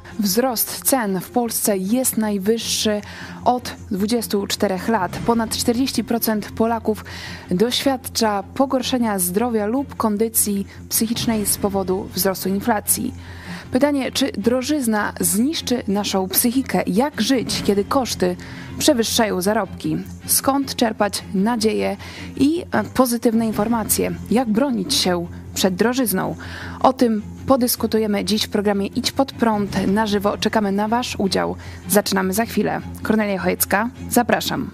Wzrost cen w Polsce jest najwyższy od 24 lat. Ponad 40% Polaków doświadcza pogorszenia zdrowia lub kondycji psychicznej z powodu wzrostu inflacji. Pytanie, czy drożyzna zniszczy naszą psychikę? Jak żyć, kiedy koszty przewyższają zarobki? Skąd czerpać nadzieję i pozytywne informacje? Jak bronić się przed drożyzną? O tym podyskutujemy dziś w programie Idź Pod Prąd na żywo. Czekamy na Wasz udział. Zaczynamy za chwilę. Kornelia Chojecka, zapraszam.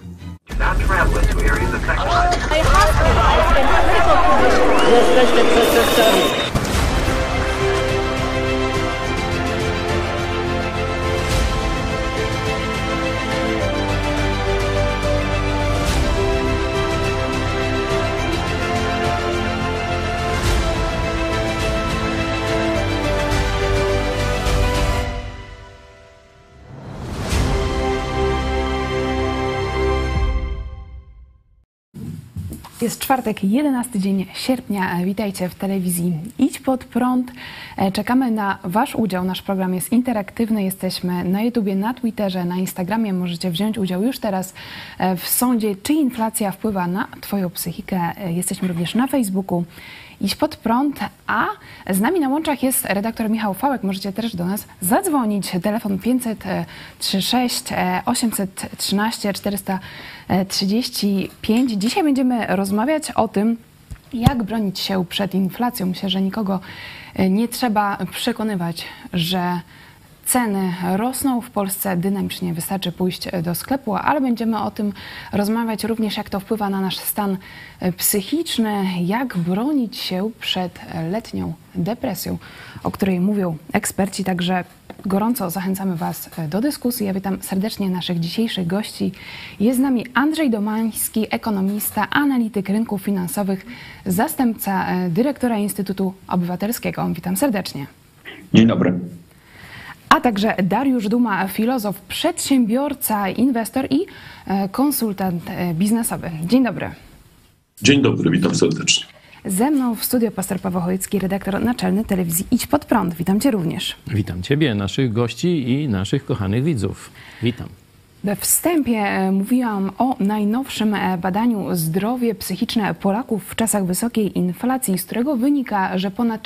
Jesteście przestępcami. Jest czwartek, 11 dzień sierpnia. Witajcie w telewizji Idź Pod Prąd. Czekamy na Wasz udział. Nasz program jest interaktywny. Jesteśmy na YouTubie, na Twitterze, na Instagramie. Możecie wziąć udział już teraz w sądzie, czy inflacja wpływa na Twoją psychikę. Jesteśmy również na Facebooku Idź Pod Prąd, a z nami na łączach jest redaktor Michał Fałek. Możecie też do nas zadzwonić. Telefon 536 813 435. Dzisiaj będziemy rozmawiać o tym, jak bronić się przed inflacją. Myślę, że nikogo nie trzeba przekonywać, że ceny rosną w Polsce dynamicznie. Wystarczy pójść do sklepu, ale będziemy o tym rozmawiać również, jak to wpływa na nasz stan psychiczny, jak bronić się przed letnią depresją, o której mówią eksperci. Także gorąco zachęcamy Was do dyskusji. Ja witam serdecznie naszych dzisiejszych gości. Jest z nami Andrzej Domański, ekonomista, analityk rynków finansowych, zastępca dyrektora Instytutu Obywatelskiego. Witam serdecznie. Dzień dobry. A także Dariusz Duma, filozof, przedsiębiorca, inwestor i konsultant biznesowy. Dzień dobry. Dzień dobry, witam serdecznie. Ze mną w studio pastor Paweł Chojecki, redaktor naczelny telewizji Idź Pod Prąd. Witam Cię również. Witam Ciebie, naszych gości i naszych kochanych widzów. Witam. We wstępie mówiłam o najnowszym badaniu zdrowie psychiczne Polaków w czasach wysokiej inflacji, z którego wynika, że ponad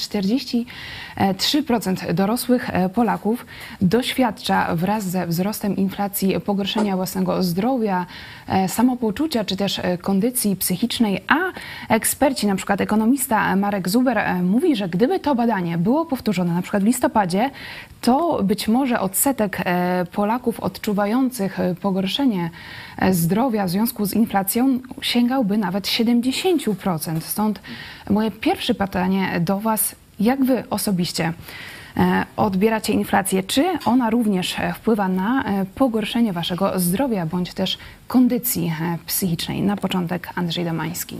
43% dorosłych Polaków doświadcza wraz ze wzrostem inflacji pogorszenia własnego zdrowia, samopoczucia czy też kondycji psychicznej, a eksperci, na przykład ekonomista Marek Zuber mówi, że gdyby to badanie było powtórzone na przykład w listopadzie, to być może odsetek Polaków odczuwających pogorszenie zdrowia w związku z inflacją sięgałby nawet 70%. Stąd moje pierwsze pytanie do Was, jak Wy osobiście odbieracie inflację? Czy ona również wpływa na pogorszenie Waszego zdrowia bądź też kondycji psychicznej? Na początek Andrzej Domański.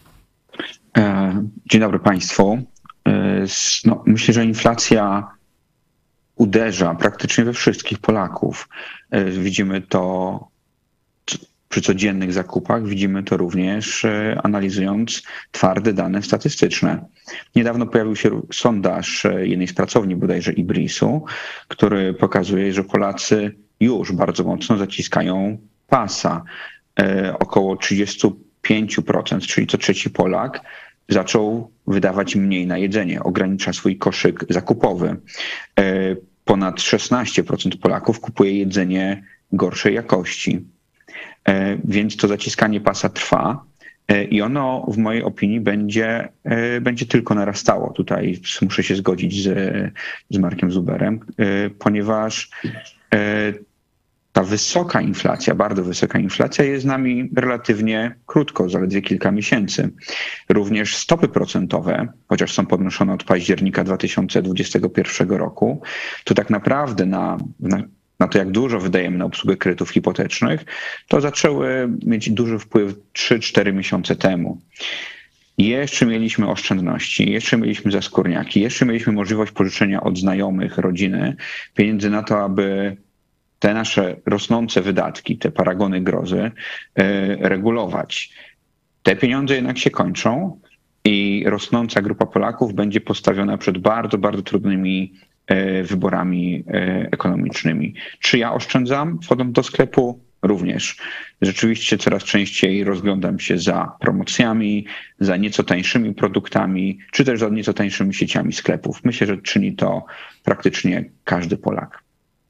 Dzień dobry Państwu. Myślę, że inflacja uderza praktycznie we wszystkich Polaków. Widzimy to przy codziennych zakupach, widzimy to również analizując twarde dane statystyczne. Niedawno pojawił się sondaż jednej z pracowni bodajże IBRIS-u, który pokazuje, że Polacy już bardzo mocno zaciskają pasa. Około 35%, czyli co trzeci Polak, zaczął wydawać mniej na jedzenie, ogranicza swój koszyk zakupowy. Ponad 16% Polaków kupuje jedzenie gorszej jakości. Więc to zaciskanie pasa trwa i ono w mojej opinii będzie tylko narastało. Tutaj muszę się zgodzić z Markiem Zuberem, ponieważ ta wysoka inflacja, bardzo wysoka inflacja jest z nami relatywnie krótko, zaledwie kilka miesięcy. Również stopy procentowe, chociaż są podnoszone od października 2021 roku, to tak naprawdę na to, jak dużo wydajemy na obsługę kredytów hipotecznych, to zaczęły mieć duży wpływ 3-4 miesiące temu. Jeszcze mieliśmy oszczędności, jeszcze mieliśmy zaskórniaki, jeszcze mieliśmy możliwość pożyczenia od znajomych, rodziny pieniędzy na to, aby te nasze rosnące wydatki, te paragony grozy regulować. Te pieniądze jednak się kończą i rosnąca grupa Polaków będzie postawiona przed bardzo, bardzo trudnymi wyborami ekonomicznymi. Czy ja oszczędzam wchodząc do sklepu? Również. Rzeczywiście coraz częściej rozglądam się za promocjami, za nieco tańszymi produktami, czy też za nieco tańszymi sieciami sklepów. Myślę, że czyni to praktycznie każdy Polak.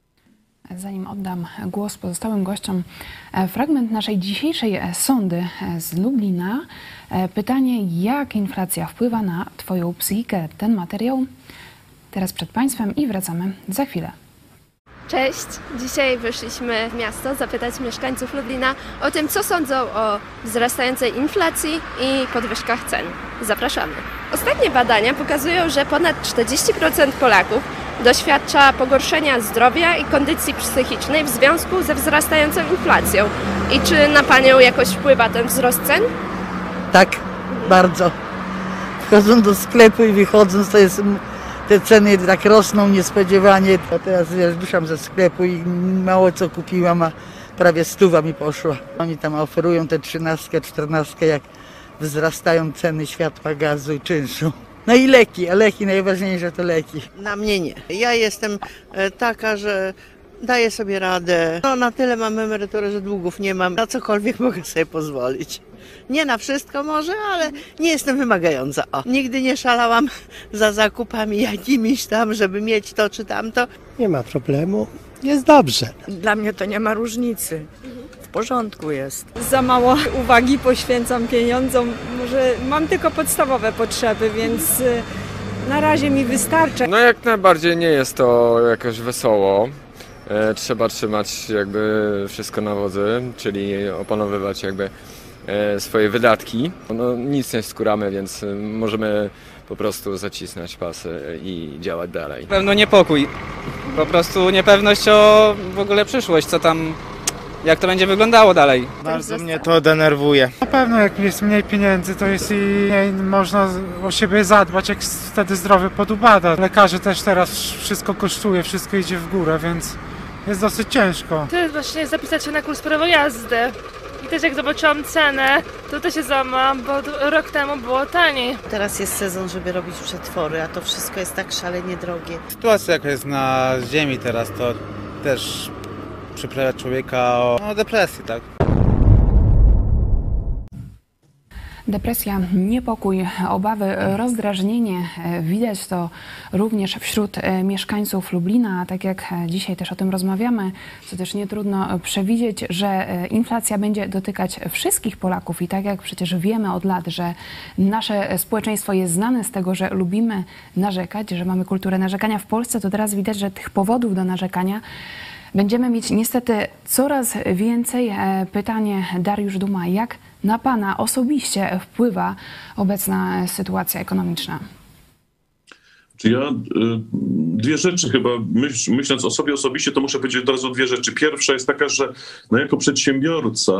Zanim oddam głos pozostałym gościom, fragment naszej dzisiejszej sondy z Lublina. Pytanie, jak inflacja wpływa na Twoją psychikę? Ten materiał teraz przed Państwem i wracamy za chwilę. Cześć! Dzisiaj wyszliśmy w miasto zapytać mieszkańców Lublina o tym, co sądzą o wzrastającej inflacji i podwyżkach cen. Zapraszamy! Ostatnie badania pokazują, że ponad 40% Polaków doświadcza pogorszenia zdrowia i kondycji psychicznej w związku ze wzrastającą inflacją. I czy na Panią jakoś wpływa ten wzrost cen? Tak, bardzo. Wchodząc do sklepu i wychodząc, to jest... Te ceny tak rosną niespodziewanie. A teraz wyszłam ze sklepu i mało co kupiłam, a prawie 100 mi poszła. Oni tam oferują te 13, 14, jak wzrastają ceny światła, gazu i czynszu. No i leki, a leki, najważniejsze to leki. Na mnie nie. Ja jestem taka, że daję sobie radę. No na tyle mam emeryturę, że długów nie mam. Na cokolwiek mogę sobie pozwolić. Nie na wszystko może, ale nie jestem wymagająca. O. Nigdy nie szalałam za zakupami jakimiś tam, żeby mieć to czy tamto. Nie ma problemu, jest dobrze. Dla mnie to nie ma różnicy. W porządku jest. Za mało uwagi poświęcam pieniądzom. Może mam tylko podstawowe potrzeby, więc na razie mi wystarcza. No jak najbardziej nie jest to jakoś wesoło. Trzeba trzymać jakby wszystko na wodzy, czyli opanowywać jakby swoje wydatki. No, nic nie skóramy, więc możemy po prostu zacisnąć pasy i działać dalej. Pewno niepokój. Po prostu niepewność o w ogóle przyszłość, co tam, jak to będzie wyglądało dalej. Bardzo mnie to denerwuje. Na pewno jak jest mniej pieniędzy, to jest i mniej można o siebie zadbać, jak wtedy zdrowie podubada. Lekarze też teraz wszystko kosztuje, wszystko idzie w górę, więc jest dosyć ciężko. Teraz właśnie zapisać się na kurs prawo jazdy. I też jak zobaczyłam cenę, to też się załamałam, bo rok temu było taniej. Teraz jest sezon, żeby robić przetwory, a to wszystko jest tak szalenie drogie. Sytuacja jaka jest na ziemi teraz, to też przyprawia człowieka o depresję, tak? Depresja, niepokój, obawy, rozdrażnienie. Widać to również wśród mieszkańców Lublina, a tak jak dzisiaj też o tym rozmawiamy, co też nie trudno przewidzieć, że inflacja będzie dotykać wszystkich Polaków i tak jak przecież wiemy od lat, że nasze społeczeństwo jest znane z tego, że lubimy narzekać, że mamy kulturę narzekania w Polsce, to teraz widać, że tych powodów do narzekania będziemy mieć niestety coraz więcej. Pytanie, Dariusz Duma, jak na Pana osobiście wpływa obecna sytuacja ekonomiczna? Ja dwie rzeczy chyba, myśląc o sobie osobiście, to muszę powiedzieć od razu dwie rzeczy. Pierwsza jest taka, że no jako przedsiębiorca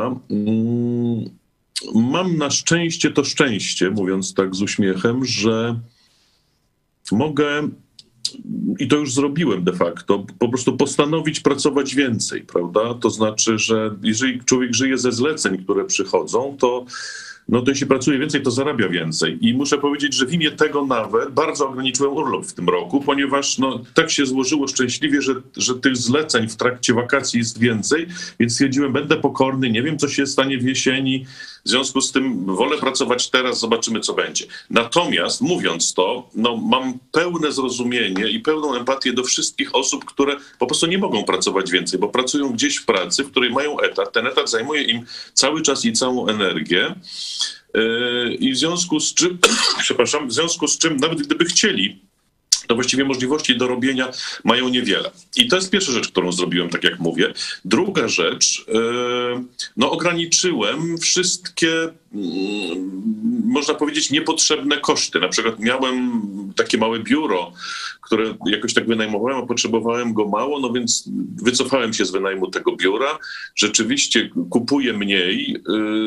mam na szczęście to szczęście, mówiąc tak z uśmiechem, że mogę, i to już zrobiłem de facto, po prostu postanowić pracować więcej, prawda? To znaczy, że jeżeli człowiek żyje ze zleceń, które przychodzą, to jeśli pracuje więcej, to zarabia więcej. I muszę powiedzieć, że w imię tego nawet bardzo ograniczyłem urlop w tym roku, ponieważ tak się złożyło szczęśliwie, że tych zleceń w trakcie wakacji jest więcej, więc stwierdziłem, będę pokorny, nie wiem, co się stanie w jesieni, w związku z tym wolę pracować teraz, zobaczymy, co będzie. Natomiast mówiąc to, mam pełne zrozumienie i pełną empatię do wszystkich osób, które po prostu nie mogą pracować więcej, bo pracują gdzieś w pracy, w której mają etat. Ten etat zajmuje im cały czas i całą energię. I w związku z czym, nawet gdyby chcieli, to właściwie możliwości do robienia mają niewiele. I to jest pierwsza rzecz, którą zrobiłem, tak jak mówię. Druga rzecz, ograniczyłem wszystkie, można powiedzieć, niepotrzebne koszty. Na przykład miałem takie małe biuro, które jakoś tak wynajmowałem, a potrzebowałem go mało, więc wycofałem się z wynajmu tego biura. Rzeczywiście kupuję mniej.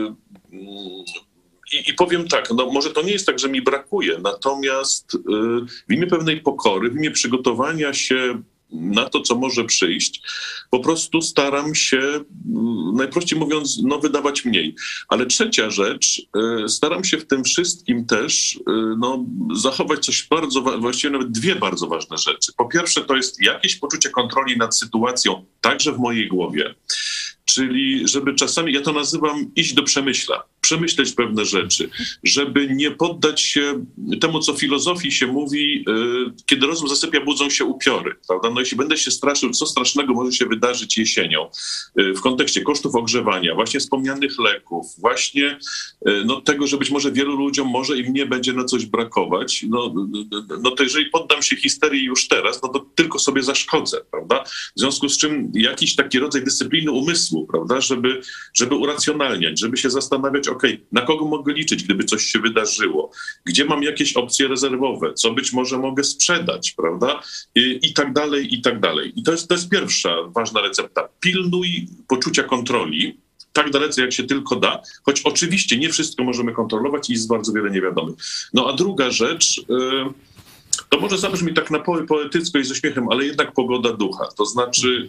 I powiem tak, może to nie jest tak, że mi brakuje, natomiast w imię pewnej pokory, w imię przygotowania się na to, co może przyjść, po prostu staram się, najprościej mówiąc, wydawać mniej. Ale trzecia rzecz, staram się w tym wszystkim też zachować coś właściwie nawet dwie bardzo ważne rzeczy. Po pierwsze, to jest jakieś poczucie kontroli nad sytuacją, także w mojej głowie. Czyli żeby czasami, ja to nazywam iść do przemyśla, przemyśleć pewne rzeczy, żeby nie poddać się temu, co w filozofii się mówi, kiedy rozum zasypia, budzą się upiory, prawda? Jeśli będę się straszył, co strasznego może się wydarzyć jesienią w kontekście kosztów ogrzewania, właśnie wspomnianych leków, właśnie tego, że być może wielu ludziom może i mnie będzie na coś brakować, to jeżeli poddam się histerii już teraz, to tylko sobie zaszkodzę, prawda? W związku z czym jakiś taki rodzaj dyscypliny umysłu, prawda, żeby uracjonalniać, żeby się zastanawiać, na kogo mogę liczyć, gdyby coś się wydarzyło, gdzie mam jakieś opcje rezerwowe, co być może mogę sprzedać, prawda, i tak dalej, i tak dalej. I to jest pierwsza ważna recepta. Pilnuj poczucia kontroli, tak dalece jak się tylko da, choć oczywiście nie wszystko możemy kontrolować i jest bardzo wiele niewiadomych. A druga rzecz, to może zabrzmi tak na poetycko i z uśmiechem, ale jednak pogoda ducha. To znaczy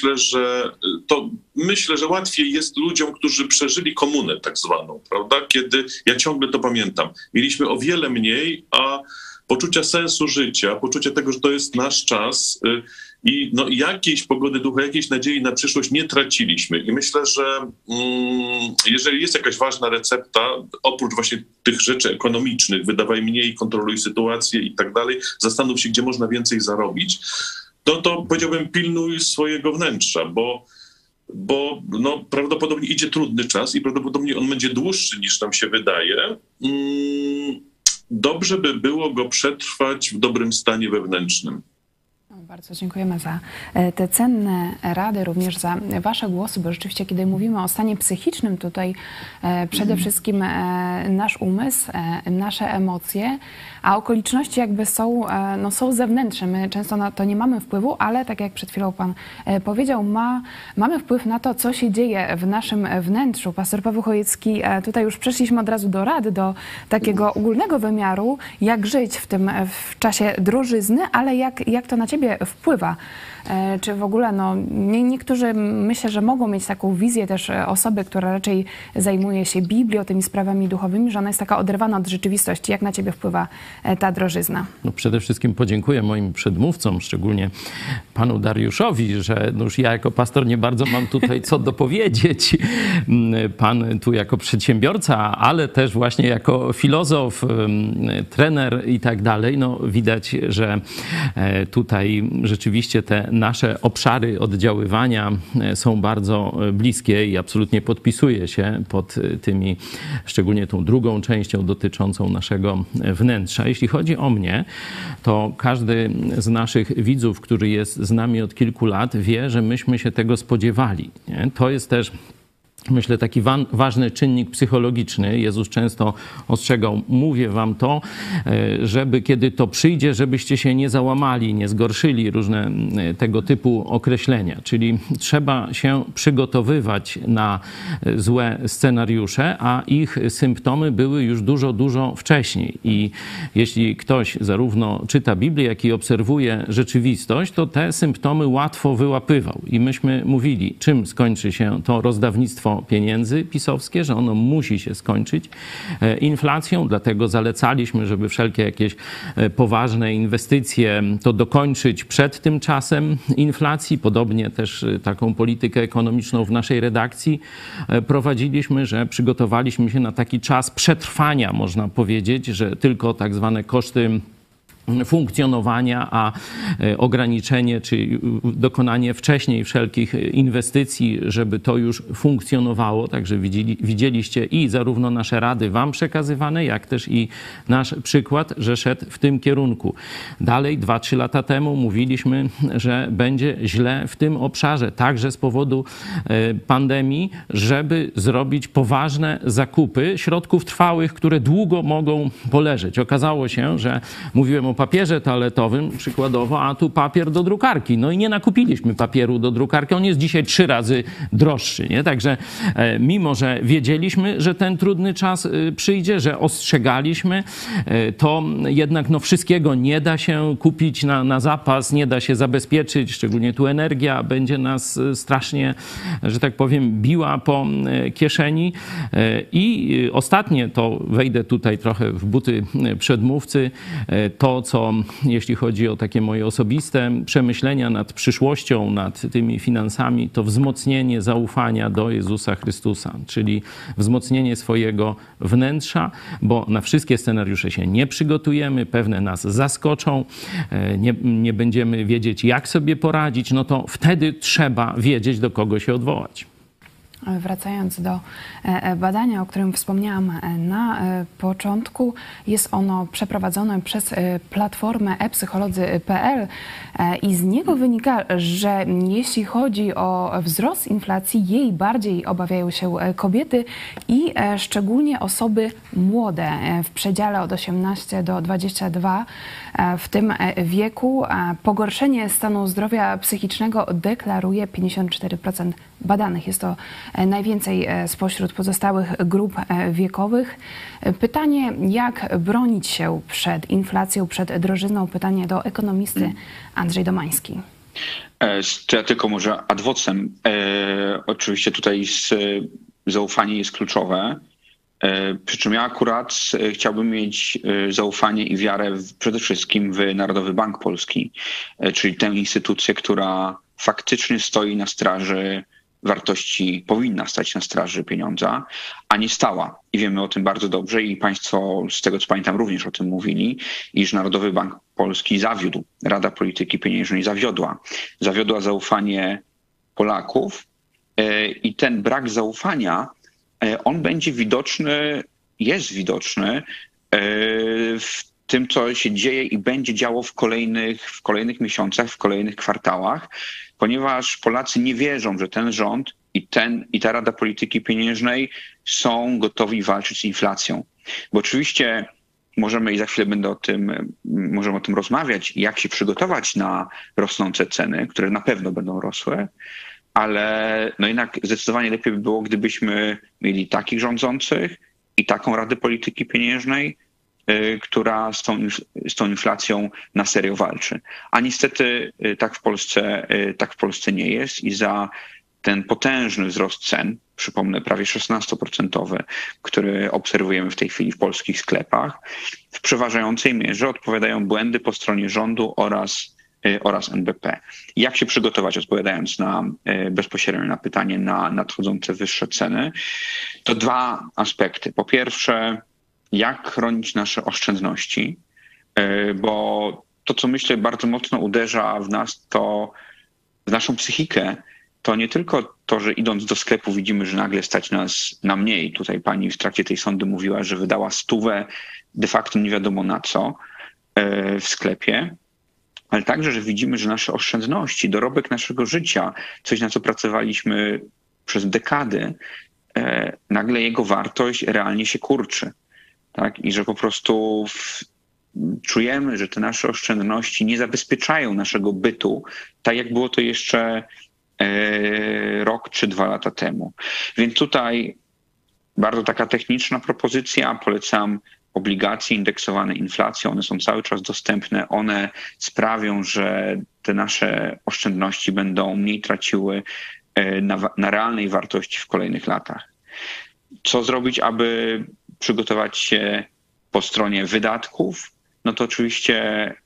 myślę, że łatwiej jest ludziom, którzy przeżyli komunę tak zwaną, prawda? Kiedy, ja ciągle to pamiętam, mieliśmy o wiele mniej, a poczucia sensu życia, poczucia tego, że to jest nasz czas i jakiejś pogody ducha, jakiejś nadziei na przyszłość nie traciliśmy. I myślę, że jeżeli jest jakaś ważna recepta, oprócz właśnie tych rzeczy ekonomicznych, wydawaj mniej, kontroluj sytuację i tak dalej, zastanów się, gdzie można więcej zarobić, to powiedziałbym, pilnuj swojego wnętrza, bo prawdopodobnie idzie trudny czas i prawdopodobnie on będzie dłuższy niż nam się wydaje. Dobrze by było go przetrwać w dobrym stanie wewnętrznym. Bardzo dziękujemy za te cenne rady, również za wasze głosy, bo rzeczywiście, kiedy mówimy o stanie psychicznym, tutaj przede wszystkim nasz umysł, nasze emocje, a okoliczności jakby są zewnętrzne. My często na to nie mamy wpływu, ale tak jak przed chwilą pan powiedział, mamy wpływ na to, co się dzieje w naszym wnętrzu. Pastor Paweł Chojecki, tutaj już przeszliśmy od razu do rady, do takiego ogólnego wymiaru, jak żyć w czasie drożyzny, ale jak to na ciebie wpływa. Czy w ogóle, niektórzy myślę, że mogą mieć taką wizję też osoby, która raczej zajmuje się Biblią, tymi sprawami duchowymi, że ona jest taka oderwana od rzeczywistości. Jak na ciebie wpływa ta drożyzna? Przede wszystkim podziękuję moim przedmówcom, szczególnie panu Dariuszowi, że już ja jako pastor nie bardzo mam tutaj co dopowiedzieć. Pan tu jako przedsiębiorca, ale też właśnie jako filozof, trener i tak dalej. Widać, że tutaj rzeczywiście te nasze obszary oddziaływania są bardzo bliskie i absolutnie podpisuję się pod tymi, szczególnie tą drugą częścią dotyczącą naszego wnętrza. Jeśli chodzi o mnie, to każdy z naszych widzów, który jest z nami od kilku lat, wie, że myśmy się tego spodziewali. Nie? To jest też, myślę, taki ważny czynnik psychologiczny. Jezus często ostrzegał, mówię wam to, żeby kiedy to przyjdzie, żebyście się nie załamali, nie zgorszyli, różne tego typu określenia. Czyli trzeba się przygotowywać na złe scenariusze, a ich symptomy były już dużo wcześniej. I jeśli ktoś zarówno czyta Biblię, jak i obserwuje rzeczywistość, to te symptomy łatwo wyłapywał. I myśmy mówili, czym skończy się to rozdawnictwo pieniędzy pisowskie, że ono musi się skończyć inflacją, dlatego zalecaliśmy, żeby wszelkie jakieś poważne inwestycje to dokończyć przed tym czasem inflacji. Podobnie też taką politykę ekonomiczną w naszej redakcji prowadziliśmy, że przygotowaliśmy się na taki czas przetrwania, można powiedzieć, że tylko tak zwane koszty funkcjonowania, a ograniczenie czy dokonanie wcześniej wszelkich inwestycji, żeby to już funkcjonowało. Także widzieliście i zarówno nasze rady wam przekazywane, jak też i nasz przykład, że szedł w tym kierunku. Dalej, 2-3 lata temu mówiliśmy, że będzie źle w tym obszarze, także z powodu pandemii, żeby zrobić poważne zakupy środków trwałych, które długo mogą poleżeć. Okazało się, że mówiłem o papierze toaletowym przykładowo, a tu papier do drukarki. No i nie nakupiliśmy papieru do drukarki, on jest dzisiaj 3 razy droższy, nie? Także mimo, że wiedzieliśmy, że ten trudny czas przyjdzie, że ostrzegaliśmy, to jednak no, wszystkiego nie da się kupić na zapas, nie da się zabezpieczyć, szczególnie tu energia będzie nas strasznie, że tak powiem, biła po kieszeni. I ostatnie, to wejdę tutaj trochę w buty przedmówcy, to co, jeśli chodzi o takie moje osobiste przemyślenia nad przyszłością, nad tymi finansami, to wzmocnienie zaufania do Jezusa Chrystusa, czyli wzmocnienie swojego wnętrza, bo na wszystkie scenariusze się nie przygotujemy, pewne nas zaskoczą, nie będziemy wiedzieć, jak sobie poradzić, no to wtedy trzeba wiedzieć, do kogo się odwołać. Wracając do badania, o którym wspomniałam na początku, jest ono przeprowadzone przez platformę epsycholodzy.pl i z niego wynika, że jeśli chodzi o wzrost inflacji, jej bardziej obawiają się kobiety i szczególnie osoby młode w przedziale od 18 do 22. W tym wieku pogorszenie stanu zdrowia psychicznego deklaruje 54% badanych. Jest to najwięcej spośród pozostałych grup wiekowych. Pytanie, jak bronić się przed inflacją, przed drożyzną? Pytanie do ekonomisty Andrzej Domański. To ja tylko może ad vocem. Oczywiście tutaj zaufanie jest kluczowe. Przy czym ja akurat chciałbym mieć zaufanie i wiarę przede wszystkim w Narodowy Bank Polski, czyli tę instytucję, która faktycznie stoi na straży wartości, powinna stać na straży pieniądza, a nie stała. I wiemy o tym bardzo dobrze i państwo, z tego co pamiętam, również o tym mówili, iż Narodowy Bank Polski zawiódł. Rada Polityki Pieniężnej zawiodła zaufanie Polaków i ten brak zaufania, on będzie widoczny, jest widoczny w tym, co się dzieje i będzie działo w kolejnych miesiącach, w kolejnych kwartałach, ponieważ Polacy nie wierzą, że ten rząd i ta Rada Polityki Pieniężnej są gotowi walczyć z inflacją. Bo oczywiście możemy, i za chwilę możemy o tym rozmawiać, jak się przygotować na rosnące ceny, które na pewno będą rosły, ale no jednak zdecydowanie lepiej by było, gdybyśmy mieli takich rządzących i taką Radę Polityki Pieniężnej, która z tą inflacją na serio walczy. A niestety tak w Polsce nie jest i za ten potężny wzrost cen, przypomnę prawie 16%, który obserwujemy w tej chwili w polskich sklepach, w przeważającej mierze odpowiadają błędy po stronie rządu oraz NBP. Jak się przygotować, odpowiadając bezpośrednio na pytanie na nadchodzące wyższe ceny? To 2 aspekty. Po pierwsze, jak chronić nasze oszczędności, bo to, co myślę bardzo mocno uderza w nas, to w naszą psychikę, to nie tylko to, że idąc do sklepu widzimy, że nagle stać nas na mniej. Tutaj pani w trakcie tej sądy mówiła, że wydała 100 de facto nie wiadomo na co w sklepie, ale także, że widzimy, że nasze oszczędności, dorobek naszego życia, coś na co pracowaliśmy przez dekady, nagle jego wartość realnie się kurczy. Tak? I że po prostu czujemy, że te nasze oszczędności nie zabezpieczają naszego bytu, tak jak było to jeszcze rok czy 2 lata temu. Więc tutaj bardzo taka techniczna propozycja, polecam obligacje indeksowane inflacją, one są cały czas dostępne, one sprawią, że te nasze oszczędności będą mniej traciły na realnej wartości w kolejnych latach. Co zrobić, aby przygotować się po stronie wydatków? No to oczywiście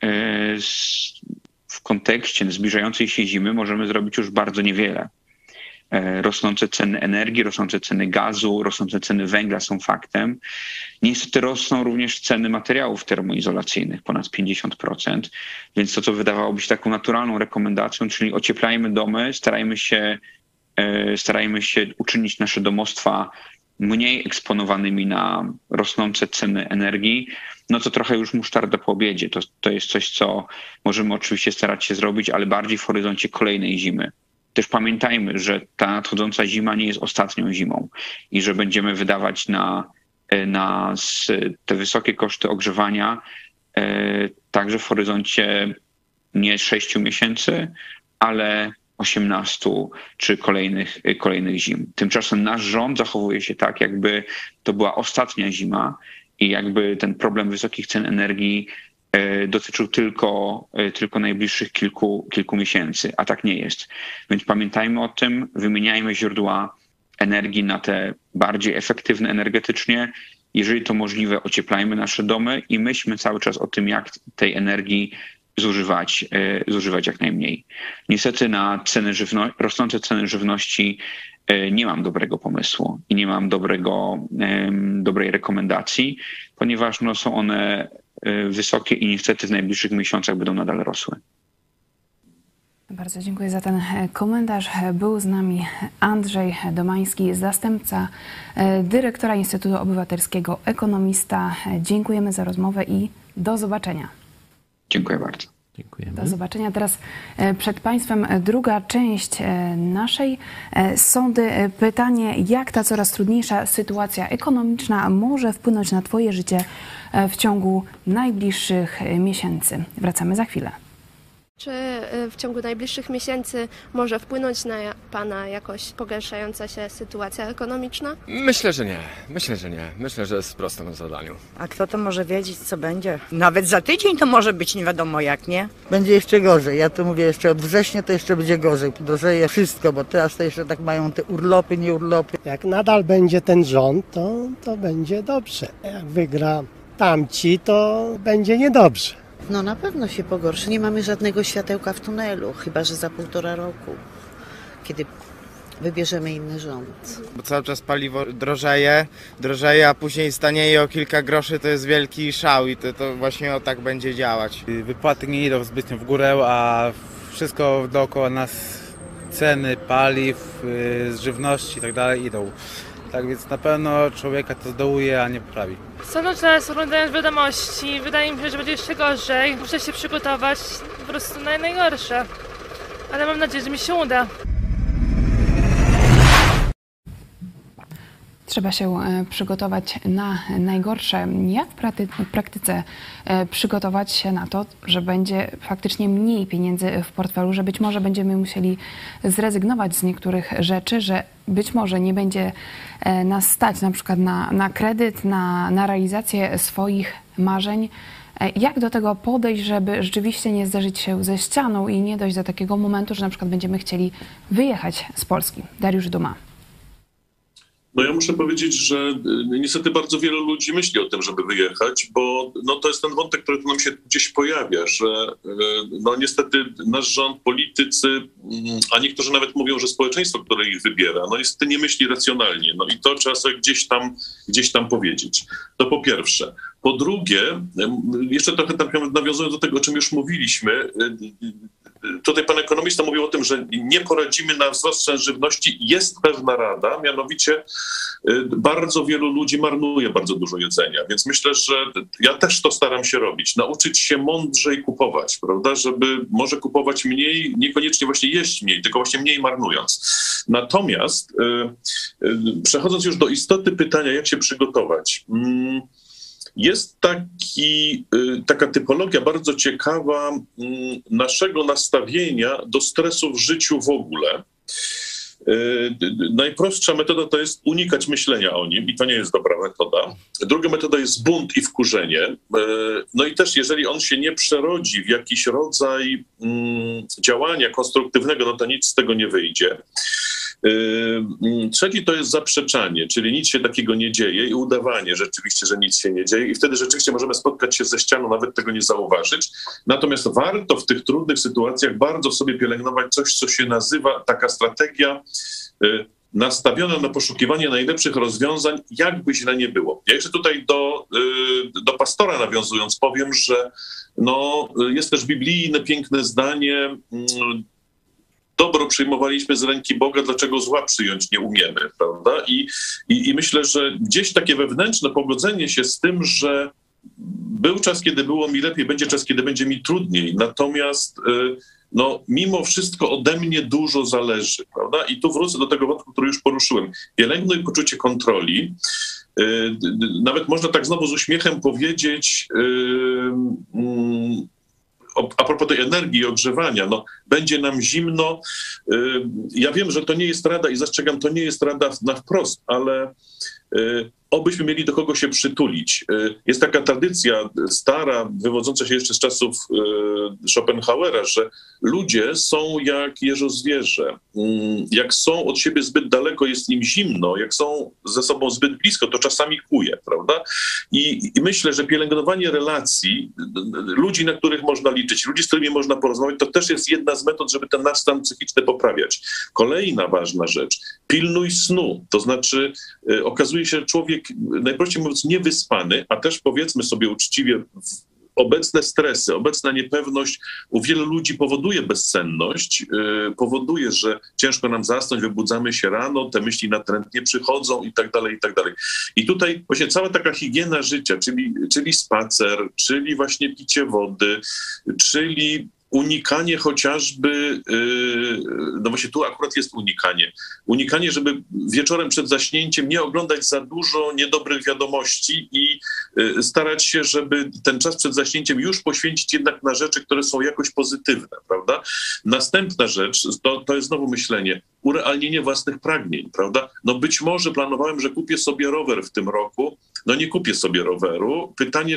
w kontekście zbliżającej się zimy możemy zrobić już bardzo niewiele. Rosnące ceny energii, rosnące ceny gazu, rosnące ceny węgla są faktem. Niestety rosną również ceny materiałów termoizolacyjnych, ponad 50%. Więc to, co wydawałoby się taką naturalną rekomendacją, czyli ocieplajmy domy, starajmy się uczynić nasze domostwa mniej eksponowanymi na rosnące ceny energii, no to trochę już musztarda po obiedzie. To jest coś, co możemy oczywiście starać się zrobić, ale bardziej w horyzoncie kolejnej zimy. Też pamiętajmy, że ta nadchodząca zima nie jest ostatnią zimą i że będziemy wydawać na te wysokie koszty ogrzewania także w horyzoncie nie 6 miesięcy, ale 18 czy kolejnych zim. Tymczasem nasz rząd zachowuje się tak, jakby to była ostatnia zima i jakby ten problem wysokich cen energii dotyczył tylko najbliższych kilku miesięcy, a tak nie jest. Więc pamiętajmy o tym, wymieniajmy źródła energii na te bardziej efektywne energetycznie. Jeżeli to możliwe, ocieplajmy nasze domy i myślmy cały czas o tym, jak tej energii zużywać jak najmniej. Niestety na rosnące ceny żywności nie mam dobrego pomysłu i nie mam dobrej rekomendacji, ponieważ są one wysokie i niestety w najbliższych miesiącach będą nadal rosły. Bardzo dziękuję za ten komentarz. Był z nami Andrzej Domański, zastępca dyrektora Instytutu Obywatelskiego, ekonomista. Dziękujemy za rozmowę i do zobaczenia. Dziękuję bardzo. Dziękujemy. Do zobaczenia. Teraz przed Państwem druga część naszej sondy. Pytanie, jak ta coraz trudniejsza sytuacja ekonomiczna może wpłynąć na Twoje życie w ciągu najbliższych miesięcy. Wracamy za chwilę. Czy w ciągu najbliższych miesięcy może wpłynąć na Pana jakoś pogarszająca się sytuacja ekonomiczna? Myślę, że nie. Myślę, że jest proste na zadaniu. A kto to może wiedzieć, co będzie? Nawet za tydzień to może być nie wiadomo jak, nie? Będzie jeszcze gorzej. Ja to mówię, jeszcze od września to jeszcze będzie gorzej. Drożeje wszystko, bo teraz to jeszcze tak mają te urlopy, nie urlopy. Jak nadal będzie ten rząd, to będzie dobrze. Jak wygra tamci, to będzie niedobrze. No na pewno się pogorszy. Nie mamy żadnego światełka w tunelu, chyba że za 1,5 roku, kiedy wybierzemy inny rząd. Bo cały czas paliwo drożeje, a później stanieje o kilka groszy, to jest wielki szał i to właśnie tak będzie działać. Wypłaty nie idą zbytnio w górę, a wszystko dookoła nas, ceny paliw, żywności i tak dalej idą. Tak więc na pewno człowieka to zdołuje, a nie poprawi. Co czas oglądając wiadomości, wydaje mi się, że będzie jeszcze gorzej. Muszę się przygotować po prostu na najgorsze. Ale mam nadzieję, że mi się uda. Trzeba się przygotować na najgorsze. Jak w praktyce przygotować się na to, że będzie faktycznie mniej pieniędzy w portfelu, że być może będziemy musieli zrezygnować z niektórych rzeczy, że być może nie będzie nas stać na przykład na kredyt, na realizację swoich marzeń. Jak do tego podejść, żeby rzeczywiście nie zderzyć się ze ścianą i nie dojść do takiego momentu, że na przykład będziemy chcieli wyjechać z Polski? Dariusz Duma. No ja muszę powiedzieć, że niestety bardzo wielu ludzi myśli o tym, żeby wyjechać, bo to jest ten wątek, który nam się gdzieś pojawia, że niestety nasz rząd, politycy, a niektórzy nawet mówią, że społeczeństwo, które ich wybiera, niestety nie myśli racjonalnie. I to trzeba sobie gdzieś tam powiedzieć. To po pierwsze. Po drugie, jeszcze trochę nawiązując do tego, o czym już mówiliśmy, tutaj pan ekonomista mówił o tym, że nie poradzimy na wzrost cen żywności. Jest pewna rada, mianowicie bardzo wielu ludzi marnuje bardzo dużo jedzenia, więc myślę, że ja też to staram się robić, nauczyć się mądrzej kupować, prawda, żeby może kupować mniej, niekoniecznie właśnie jeść mniej, tylko właśnie mniej marnując. Natomiast przechodząc już do istoty pytania, jak się przygotować, jest taka typologia bardzo ciekawa naszego nastawienia do stresu w życiu w ogóle. Najprostsza metoda to jest unikać myślenia o nim i to nie jest dobra metoda. Druga metoda jest bunt i wkurzenie. I też jeżeli on się nie przerodzi w jakiś rodzaj działania konstruktywnego, to nic z tego nie wyjdzie. Trzeci to jest zaprzeczanie, czyli nic się takiego nie dzieje i udawanie rzeczywiście, że nic się nie dzieje i wtedy rzeczywiście możemy spotkać się ze ścianą, nawet tego nie zauważyć. Natomiast warto w tych trudnych sytuacjach bardzo w sobie pielęgnować coś, co się nazywa taka strategia nastawiona na poszukiwanie najlepszych rozwiązań, jakby źle nie było. Ja jeszcze tutaj do pastora nawiązując powiem, że jest też biblijne piękne zdanie: dobro przyjmowaliśmy z ręki Boga, dlaczego zła przyjąć nie umiemy, prawda? I myślę, że gdzieś takie wewnętrzne pogodzenie się z tym, że był czas, kiedy było mi lepiej, będzie czas, kiedy będzie mi trudniej. Natomiast mimo wszystko ode mnie dużo zależy, prawda? I tu wrócę do tego wątku, który już poruszyłem. Pielęgnuj poczucie kontroli. Nawet można tak znowu z uśmiechem powiedzieć, a propos tej energii i ogrzewania, no, będzie nam zimno. Ja wiem, że to nie jest rada i zastrzegam, to nie jest rada na wprost, ale obyśmy mieli do kogo się przytulić. Jest taka tradycja stara, wywodząca się jeszcze z czasów Schopenhauera, że ludzie są jak jeżozwierze. Jak są od siebie zbyt daleko, jest im zimno. Jak są ze sobą zbyt blisko, to czasami kuje, prawda? I myślę, że pielęgnowanie relacji, ludzi, na których można liczyć, ludzi, z którymi można porozmawiać, to też jest jedna z metod, żeby ten nasz stan psychiczny poprawiać. Kolejna ważna rzecz, pilnuj snu. To znaczy okazuje się, że człowiek, najprościej mówiąc, niewyspany, a też powiedzmy sobie uczciwie, obecne stresy, obecna niepewność u wielu ludzi powoduje bezsenność, powoduje, że ciężko nam zasnąć, wybudzamy się rano, te myśli natrętnie przychodzą i tak dalej, i tak dalej. I tutaj właśnie cała taka higiena życia, czyli spacer, czyli właśnie picie wody, czyli unikanie chociażby, no właśnie tu akurat jest unikanie, żeby wieczorem przed zaśnięciem nie oglądać za dużo niedobrych wiadomości i starać się, żeby ten czas przed zaśnięciem już poświęcić jednak na rzeczy, które są jakoś pozytywne, prawda? Następna rzecz, to jest znowu myślenie, urealnienie własnych pragnień, prawda? No być może planowałem, że kupię sobie rower w tym roku, no nie kupię sobie roweru. Pytanie,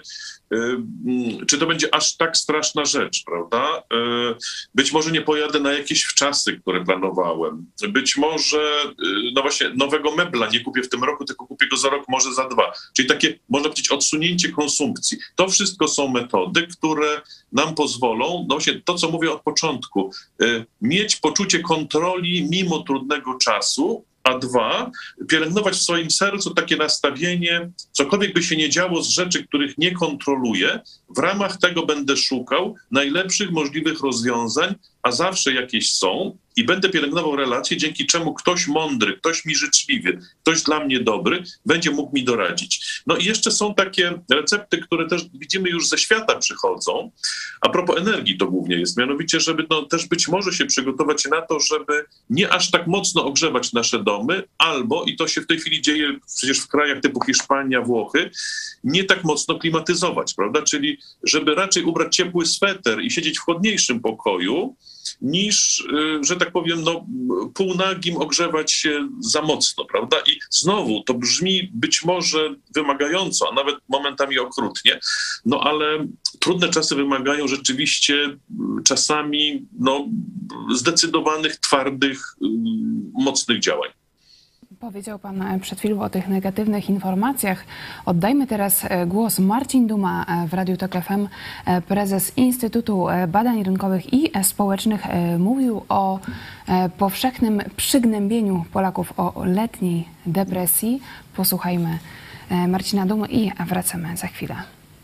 czy to będzie aż tak straszna rzecz, prawda? Być może nie pojadę na jakieś wczasy, które planowałem. Być może, no właśnie, nowego mebla nie kupię w tym roku, tylko kupię go za rok, może za 2. Czyli takie, można powiedzieć, odsunięcie konsumpcji. To wszystko są metody, które nam pozwolą, no właśnie to, co mówię od początku, mieć poczucie kontroli mimo trudnego czasu, a 2, pielęgnować w swoim sercu takie nastawienie, cokolwiek by się nie działo z rzeczy, których nie kontroluję, w ramach tego będę szukał najlepszych możliwych rozwiązań, a zawsze jakieś są i będę pielęgnował relacje, dzięki czemu ktoś mądry, ktoś mi życzliwy, ktoś dla mnie dobry będzie mógł mi doradzić. No i jeszcze są takie recepty, które też widzimy już ze świata przychodzą. A propos energii to głównie jest, mianowicie, żeby też być może się przygotować na to, żeby nie aż tak mocno ogrzewać nasze domy, albo, i to się w tej chwili dzieje przecież w krajach typu Hiszpania, Włochy, nie tak mocno klimatyzować, prawda? Czyli żeby raczej ubrać ciepły sweter i siedzieć w chłodniejszym pokoju, niż, że tak powiem, no, półnagim ogrzewać się za mocno, prawda? I znowu to brzmi być może wymagająco, a nawet momentami okrutnie, no ale trudne czasy wymagają rzeczywiście czasami no, zdecydowanych, twardych, mocnych działań. Powiedział Pan przed chwilą o tych negatywnych informacjach. Oddajmy teraz głos. Marcin Duma w Radiu Tok FM, prezes Instytutu Badań Rynkowych i Społecznych, mówił o powszechnym przygnębieniu Polaków, o letniej depresji. Posłuchajmy Marcina Dumy i wracamy za chwilę.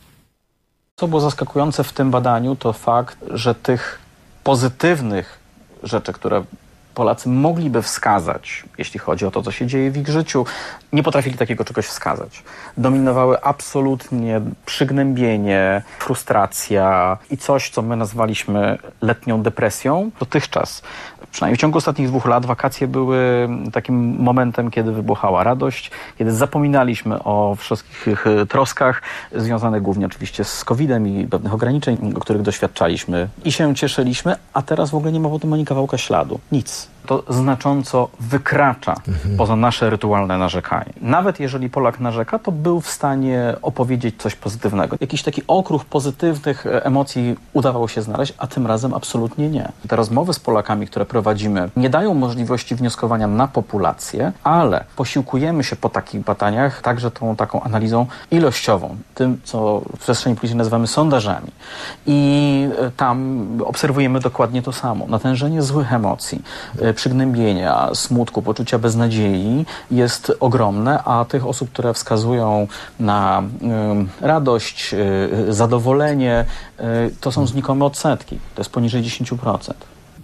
Co było zaskakujące w tym badaniu, to fakt, że tych pozytywnych rzeczy, które Polacy mogliby wskazać, jeśli chodzi o to, co się dzieje w ich życiu, nie potrafili takiego czegoś wskazać. Dominowały absolutnie przygnębienie, frustracja i coś, co my nazwaliśmy letnią depresją. Dotychczas, przynajmniej w ciągu ostatnich 2 lat, wakacje były takim momentem, kiedy wybuchała radość, kiedy zapominaliśmy o wszystkich troskach, związanych głównie oczywiście z COVID-em i pewnych ograniczeń, których doświadczaliśmy i się cieszyliśmy, a teraz w ogóle nie ma po tym ani kawałka śladu. Nic. To znacząco wykracza poza nasze rytualne narzekanie. Nawet jeżeli Polak narzeka, to był w stanie opowiedzieć coś pozytywnego. Jakiś taki okruch pozytywnych emocji udawało się znaleźć, a tym razem absolutnie nie. Te rozmowy z Polakami, które prowadzimy, nie dają możliwości wnioskowania na populację, ale posiłkujemy się po takich badaniach także tą taką analizą ilościową, tym, co w przestrzeni publicznej nazywamy sondażami. I tam obserwujemy dokładnie to samo. Natężenie złych emocji, przygnębienia, smutku, poczucia beznadziei jest ogromne, a tych osób, które wskazują na radość, zadowolenie, to są znikome odsetki. To jest poniżej 10%.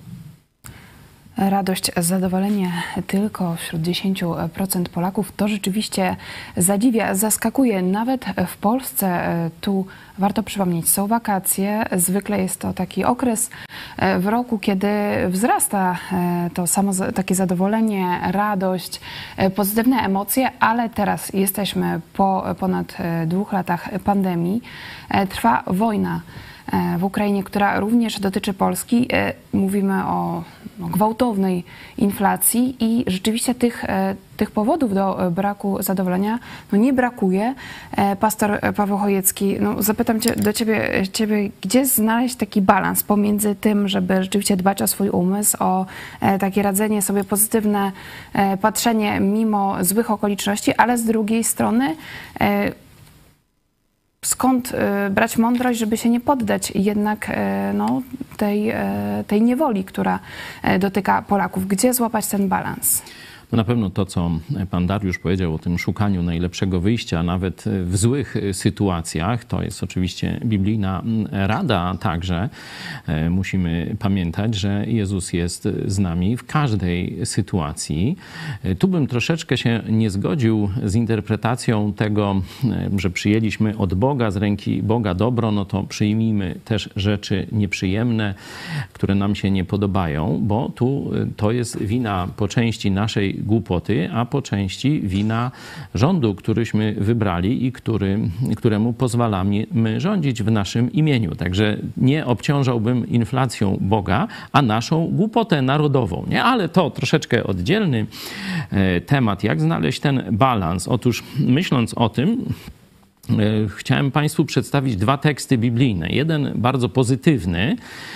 Radość, zadowolenie tylko wśród 10% Polaków to rzeczywiście zadziwia, zaskakuje. Nawet w Polsce tu warto przypomnieć, są wakacje. Zwykle jest to taki okres w roku, kiedy wzrasta to takie zadowolenie, radość, pozytywne emocje, ale teraz jesteśmy po ponad 2 latach pandemii. Trwa wojna w Ukrainie, która również dotyczy Polski. Mówimy o gwałtownej inflacji i rzeczywiście tych powodów do braku zadowolenia nie brakuje. Pastor Paweł Chojecki, zapytam ciebie, gdzie znaleźć taki balans pomiędzy tym, żeby rzeczywiście dbać o swój umysł, o takie radzenie sobie, pozytywne patrzenie mimo złych okoliczności, ale z drugiej strony skąd brać mądrość, żeby się nie poddać jednak tej niewoli, która dotyka Polaków? Gdzie złapać ten balans? No na pewno to, co pan Dariusz powiedział o tym szukaniu najlepszego wyjścia, nawet w złych sytuacjach, to jest oczywiście biblijna rada także. Musimy pamiętać, że Jezus jest z nami w każdej sytuacji. Tu bym troszeczkę się nie zgodził z interpretacją tego, że przyjęliśmy od Boga, z ręki Boga dobro, no to przyjmijmy też rzeczy nieprzyjemne, które nam się nie podobają, bo tu to jest wina po części naszej głupoty, a po części wina rządu, któryśmy wybrali i któremu pozwalamy rządzić w naszym imieniu. Także nie obciążałbym inflacją Boga, a naszą głupotę narodową. Nie? Ale to troszeczkę oddzielny temat. Jak znaleźć ten balans? Otóż myśląc o tym, chciałem Państwu przedstawić 2 teksty biblijne. Jeden bardzo pozytywny,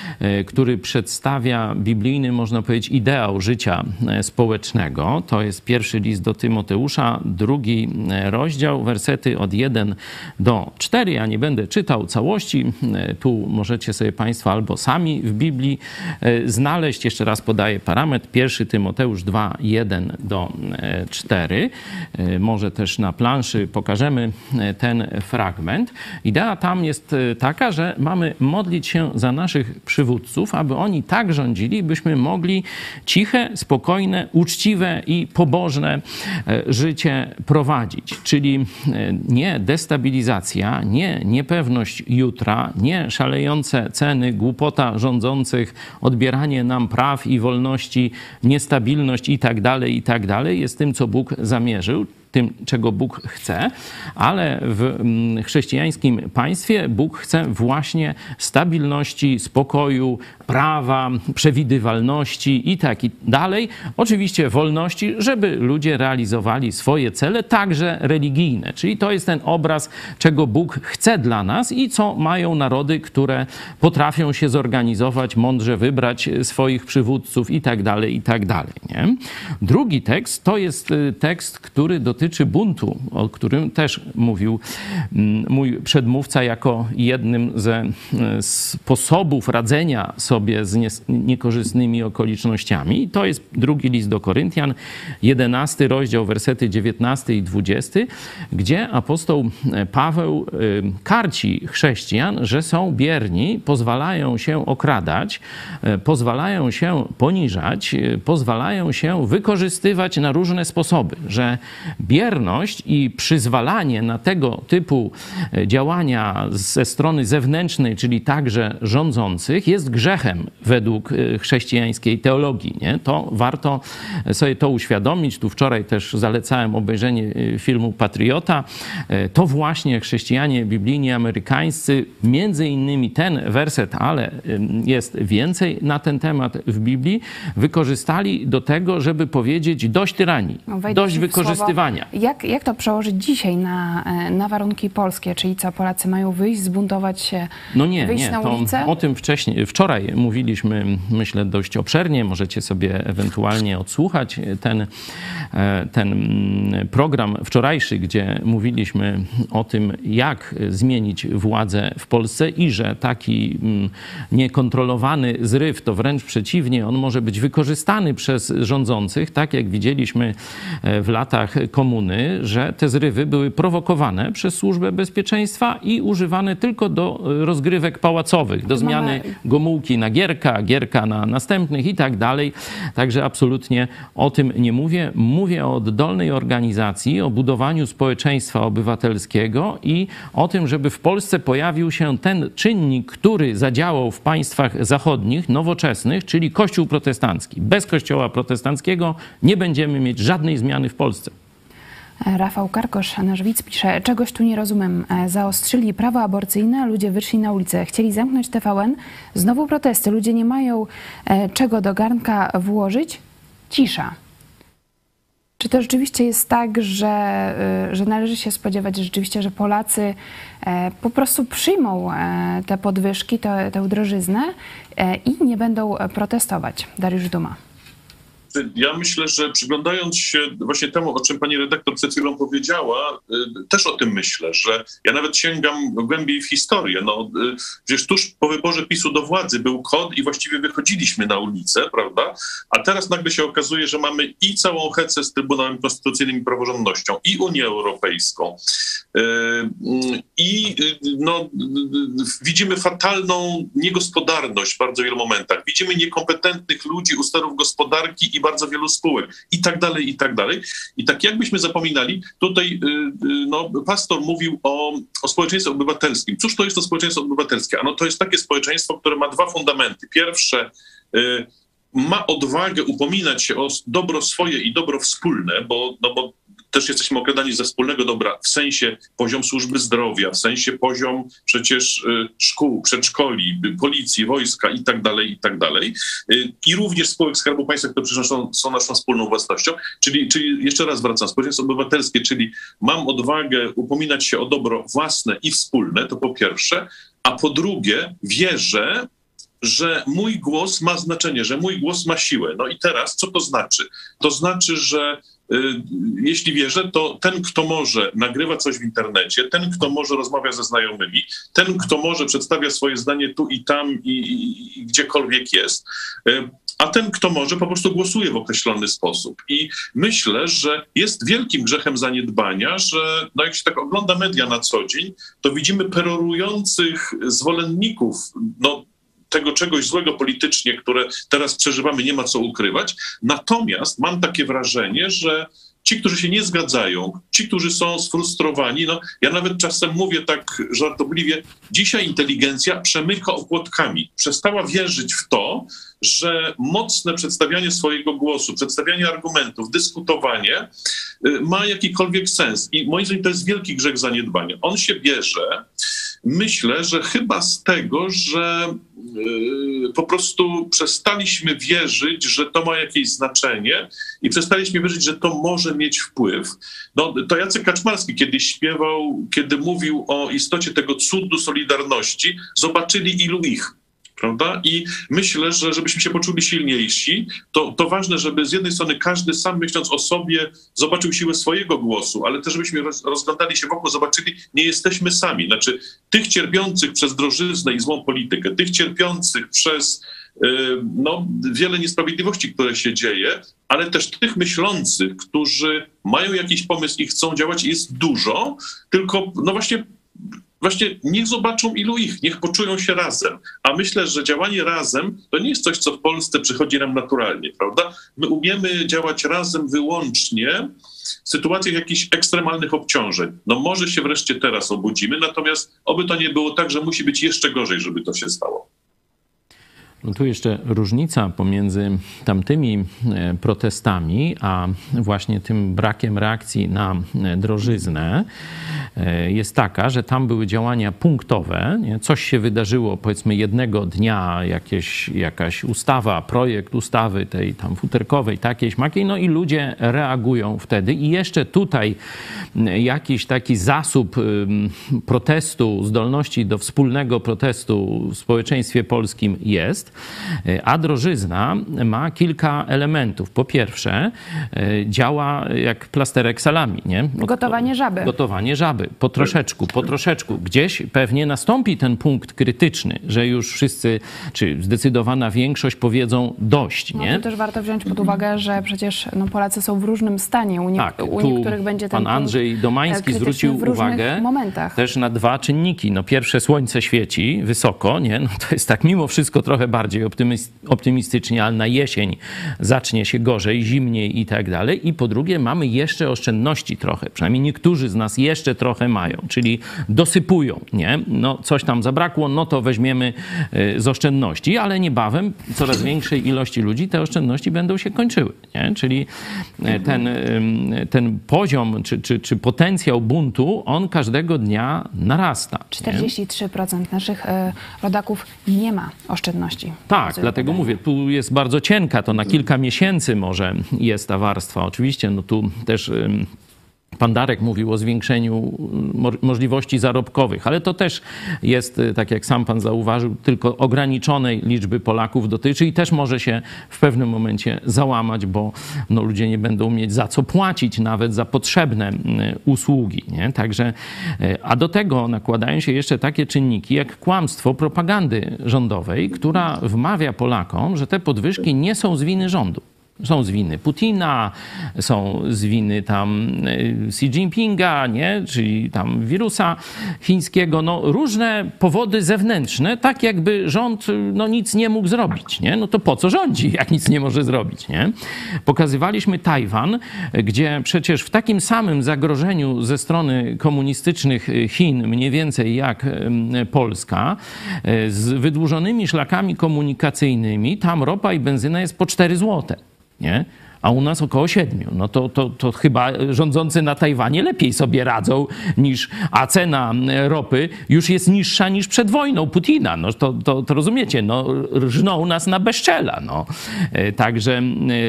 który przedstawia biblijny, można powiedzieć, ideał życia społecznego. To jest 1 list do Tymoteusza, 2 rozdział, wersety od 1 do 4. Ja nie będę czytał całości. Tu możecie sobie Państwo albo sami w Biblii znaleźć. Jeszcze raz podaję parametr. 1 Tymoteusz 2, 1 do 4. Może też na planszy pokażemy ten fragment. Idea tam jest taka, że mamy modlić się za naszych przywódców, aby oni tak rządzili, byśmy mogli ciche, spokojne, uczciwe i pobożne życie prowadzić. Czyli nie destabilizacja, nie niepewność jutra, nie szalejące ceny, głupota rządzących, odbieranie nam praw i wolności, niestabilność i tak dalej, jest tym, co Bóg zamierzył, tym, czego Bóg chce, ale w chrześcijańskim państwie Bóg chce właśnie stabilności, spokoju, prawa, przewidywalności i tak dalej. Oczywiście wolności, żeby ludzie realizowali swoje cele, także religijne. Czyli to jest ten obraz, czego Bóg chce dla nas i co mają narody, które potrafią się zorganizować, mądrze wybrać swoich przywódców i tak dalej, nie? Drugi tekst to jest tekst, który dotyczy buntu, o którym też mówił mój przedmówca jako jednym ze sposobów radzenia sobie z niekorzystnymi okolicznościami. To jest 2 list do Koryntian, 11 rozdział, wersety 19 i 20, gdzie apostoł Paweł karci chrześcijan, że są bierni, pozwalają się okradać, pozwalają się poniżać, pozwalają się wykorzystywać na różne sposoby, że bierność i przyzwalanie na tego typu działania ze strony zewnętrznej, czyli także rządzących, jest grzechem według chrześcijańskiej teologii. Nie? To warto sobie to uświadomić. Tu wczoraj też zalecałem obejrzenie filmu Patriota. To właśnie chrześcijanie biblijni amerykańscy, między innymi ten werset, ale jest więcej na ten temat w Biblii, wykorzystali do tego, żeby powiedzieć dość tyranii, dość wykorzystywania. Jak to przełożyć dzisiaj na warunki polskie? Czyli co, Polacy mają wyjść, zbuntować się, wyjść na ulicę? O tym wczoraj mówiliśmy, myślę, dość obszernie. Możecie sobie ewentualnie odsłuchać ten program wczorajszy, gdzie mówiliśmy o tym, jak zmienić władzę w Polsce i że taki niekontrolowany zryw, to wręcz przeciwnie, on może być wykorzystany przez rządzących, tak jak widzieliśmy w latach komunistycznych, komuny, że te zrywy były prowokowane przez Służbę Bezpieczeństwa i używane tylko do rozgrywek pałacowych, do zmiany Gomułki na Gierka, Gierka na następnych i tak dalej. Także absolutnie o tym nie mówię. Mówię o oddolnej organizacji, o budowaniu społeczeństwa obywatelskiego i o tym, żeby w Polsce pojawił się ten czynnik, który zadziałał w państwach zachodnich, nowoczesnych, czyli Kościół protestancki. Bez Kościoła protestanckiego nie będziemy mieć żadnej zmiany w Polsce. Rafał Karkosz, nasz widz, pisze: czegoś tu nie rozumiem. Zaostrzyli prawo aborcyjne, ludzie wyszli na ulicę. Chcieli zamknąć TVN. Znowu protesty. Ludzie nie mają czego do garnka włożyć. Cisza. Czy to rzeczywiście jest tak, że należy się spodziewać rzeczywiście, że Polacy po prostu przyjmą te podwyżki, tę drożyznę i nie będą protestować? Dariusz Duma. Ja myślę, że przyglądając się właśnie temu, o czym pani redaktor przed chwilą powiedziała, też o tym myślę, że ja nawet sięgam głębiej w historię. No, przecież tuż po wyborze PiS-u do władzy był KOD i właściwie wychodziliśmy na ulicę, prawda? A teraz nagle się okazuje, że mamy i całą hecę z Trybunałem Konstytucyjnym i praworządnością, i Unię Europejską. I no, widzimy fatalną niegospodarność w bardzo wielu momentach. Widzimy niekompetentnych ludzi u sterów gospodarki i bardzo wielu spółek i tak dalej, i tak dalej. I tak jakbyśmy zapominali, tutaj no, pastor mówił o społeczeństwie obywatelskim. Cóż to jest to społeczeństwo obywatelskie? Ano to jest takie społeczeństwo, które ma dwa fundamenty. Pierwsze, ma odwagę upominać się o dobro swoje i dobro wspólne, bo też jesteśmy okradani ze wspólnego dobra w sensie poziom służby zdrowia, w sensie poziom przecież szkół, przedszkoli, policji, wojska i tak dalej, i tak dalej. I również spółek Skarbu Państwa, które przecież są naszą wspólną własnością. Czyli jeszcze raz wracam, społeczeństwo obywatelskie, czyli mam odwagę upominać się o dobro własne i wspólne, to po pierwsze, a po drugie wierzę, że mój głos ma znaczenie, że mój głos ma siłę. No i teraz co to znaczy? To znaczy, że jeśli wierzę, to ten, kto może, nagrywa coś w internecie, ten, kto może, rozmawia ze znajomymi, ten, kto może, przedstawia swoje zdanie tu i tam i gdziekolwiek jest, a ten, kto może, po prostu głosuje w określony sposób. I myślę, że jest wielkim grzechem zaniedbania, że no jak się tak ogląda media na co dzień, to widzimy perorujących zwolenników, no, tego czegoś złego politycznie, które teraz przeżywamy, nie ma co ukrywać. Natomiast mam takie wrażenie, że ci, którzy się nie zgadzają, ci, którzy są sfrustrowani, no ja nawet czasem mówię tak żartobliwie, dzisiaj inteligencja przemyka opłotkami. Przestała wierzyć w to, że mocne przedstawianie swojego głosu, przedstawianie argumentów, dyskutowanie ma jakikolwiek sens. I moim zdaniem to jest wielki grzech zaniedbania. On się bierze, myślę, że chyba z tego, że po prostu przestaliśmy wierzyć, że to ma jakieś znaczenie i przestaliśmy wierzyć, że to może mieć wpływ. No, to Jacek Kaczmarski kiedyś śpiewał, kiedy mówił o istocie tego cudu Solidarności, zobaczyli ilu ich. Prawda? I myślę, że żebyśmy się poczuli silniejsi, to ważne, żeby z jednej strony każdy sam myśląc o sobie zobaczył siłę swojego głosu, ale też żebyśmy rozglądali się wokół, zobaczyli, nie jesteśmy sami. Znaczy tych cierpiących przez drożyznę i złą politykę, tych cierpiących przez no, wiele niesprawiedliwości, które się dzieje, ale też tych myślących, którzy mają jakiś pomysł i chcą działać, jest dużo, tylko no właśnie niech zobaczą ilu ich, niech poczują się razem. A myślę, że działanie razem to nie jest coś, co w Polsce przychodzi nam naturalnie, prawda? My umiemy działać razem wyłącznie w sytuacjach jakichś ekstremalnych obciążeń. No może się wreszcie teraz obudzimy, natomiast oby to nie było tak, że musi być jeszcze gorzej, żeby to się stało. No tu jeszcze różnica pomiędzy tamtymi protestami, a właśnie tym brakiem reakcji na drożyznę jest taka, że tam były działania punktowe. Nie? Coś się wydarzyło, powiedzmy, jednego dnia, jakaś ustawa, projekt ustawy tej tam futerkowej, takiej, śmakiej, no i ludzie reagują wtedy. I jeszcze tutaj jakiś taki zasób protestu, zdolności do wspólnego protestu w społeczeństwie polskim jest. jest. A drożyzna ma kilka elementów. Po pierwsze, działa jak plasterek salami, nie? Gotowanie żaby. Gotowanie żaby. Po troszeczku. Gdzieś pewnie nastąpi ten punkt krytyczny, że już wszyscy, czy zdecydowana większość powiedzą dość, nie? No to też warto wziąć pod uwagę, że przecież Polacy są w różnym stanie. U niektórych będzie ten pan Andrzej Domański zwrócił uwagę momentach. też na dwa czynniki. No pierwsze, słońce świeci wysoko, nie? No to jest tak mimo wszystko trochę bardziej optymistycznie, ale na jesień zacznie się gorzej, zimniej i tak dalej. I po drugie, mamy jeszcze oszczędności trochę. Przynajmniej niektórzy z nas jeszcze trochę mają, czyli dosypują, nie? No coś tam zabrakło, no to weźmiemy z oszczędności, ale niebawem coraz większej ilości ludzi te oszczędności będą się kończyły, nie? Czyli ten poziom czy potencjał buntu, on każdego dnia narasta. 43% naszych rodaków nie ma oszczędności. Tak, dlatego mówię, tu jest bardzo cienka, to na kilka miesięcy może jest ta warstwa. Oczywiście, no tu też pan Darek mówił o zwiększeniu możliwości zarobkowych, ale to też jest, tak jak sam pan zauważył, tylko ograniczonej liczby Polaków dotyczy i też może się w pewnym momencie załamać, bo no, ludzie nie będą mieć za co płacić nawet za potrzebne usługi, nie? Także, a do tego nakładają się jeszcze takie czynniki jak kłamstwo propagandy rządowej, która wmawia Polakom, że te podwyżki nie są z winy rządu. Są z winy Putina, są z winy tam Xi Jinpinga, nie? Czyli tam wirusa chińskiego. No, różne powody zewnętrzne, tak jakby rząd no, nic nie mógł zrobić. Nie? No to po co rządzi, jak nic nie może zrobić? Nie? Pokazywaliśmy Tajwan, gdzie przecież w takim samym zagrożeniu ze strony komunistycznych Chin, mniej więcej jak Polska, z wydłużonymi szlakami komunikacyjnymi, tam ropa i benzyna jest po 4 złote. Nie? A u nas około 7. No to chyba rządzący na Tajwanie lepiej sobie radzą niż, a cena ropy już jest niższa niż przed wojną Putina. No to rozumiecie, no rżną nas na bezczela. No. Także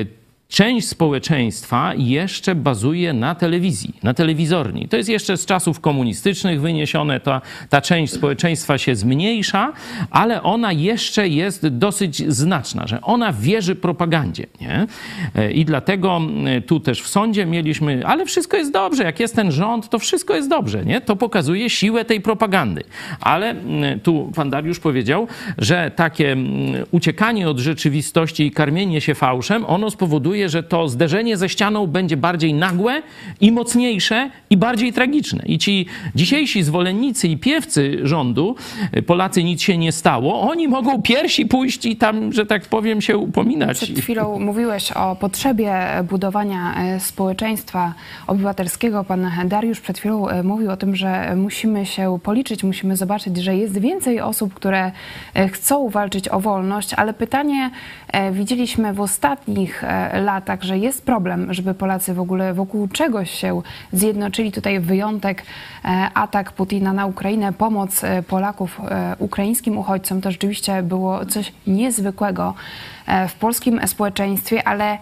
część społeczeństwa jeszcze bazuje na telewizji, na telewizorni. To jest jeszcze z czasów komunistycznych wyniesione. Ta część społeczeństwa się zmniejsza, ale ona jeszcze jest dosyć znaczna, że ona wierzy propagandzie. Nie? I dlatego tu też w sądzie mieliśmy, ale wszystko jest dobrze, jak jest ten rząd, to wszystko jest dobrze. Nie? To pokazuje siłę tej propagandy. Ale tu pan Dariusz powiedział, że takie uciekanie od rzeczywistości i karmienie się fałszem, ono spowoduje, że to zderzenie ze ścianą będzie bardziej nagłe i mocniejsze i bardziej tragiczne. I ci dzisiejsi zwolennicy i piewcy rządu, Polacy nic się nie stało, oni mogą piersi pójść i tam, że tak powiem, się upominać. Przed chwilą mówiłeś o potrzebie budowania społeczeństwa obywatelskiego. Pan Dariusz przed chwilą mówił o tym, że musimy się policzyć, musimy zobaczyć, że jest więcej osób, które chcą walczyć o wolność, ale pytanie widzieliśmy w ostatnich latach, że jest problem, żeby Polacy w ogóle wokół czegoś się zjednoczyli. Tutaj wyjątek atak Putina na Ukrainę, pomoc Polaków ukraińskim uchodźcom. To rzeczywiście było coś niezwykłego w polskim społeczeństwie, ale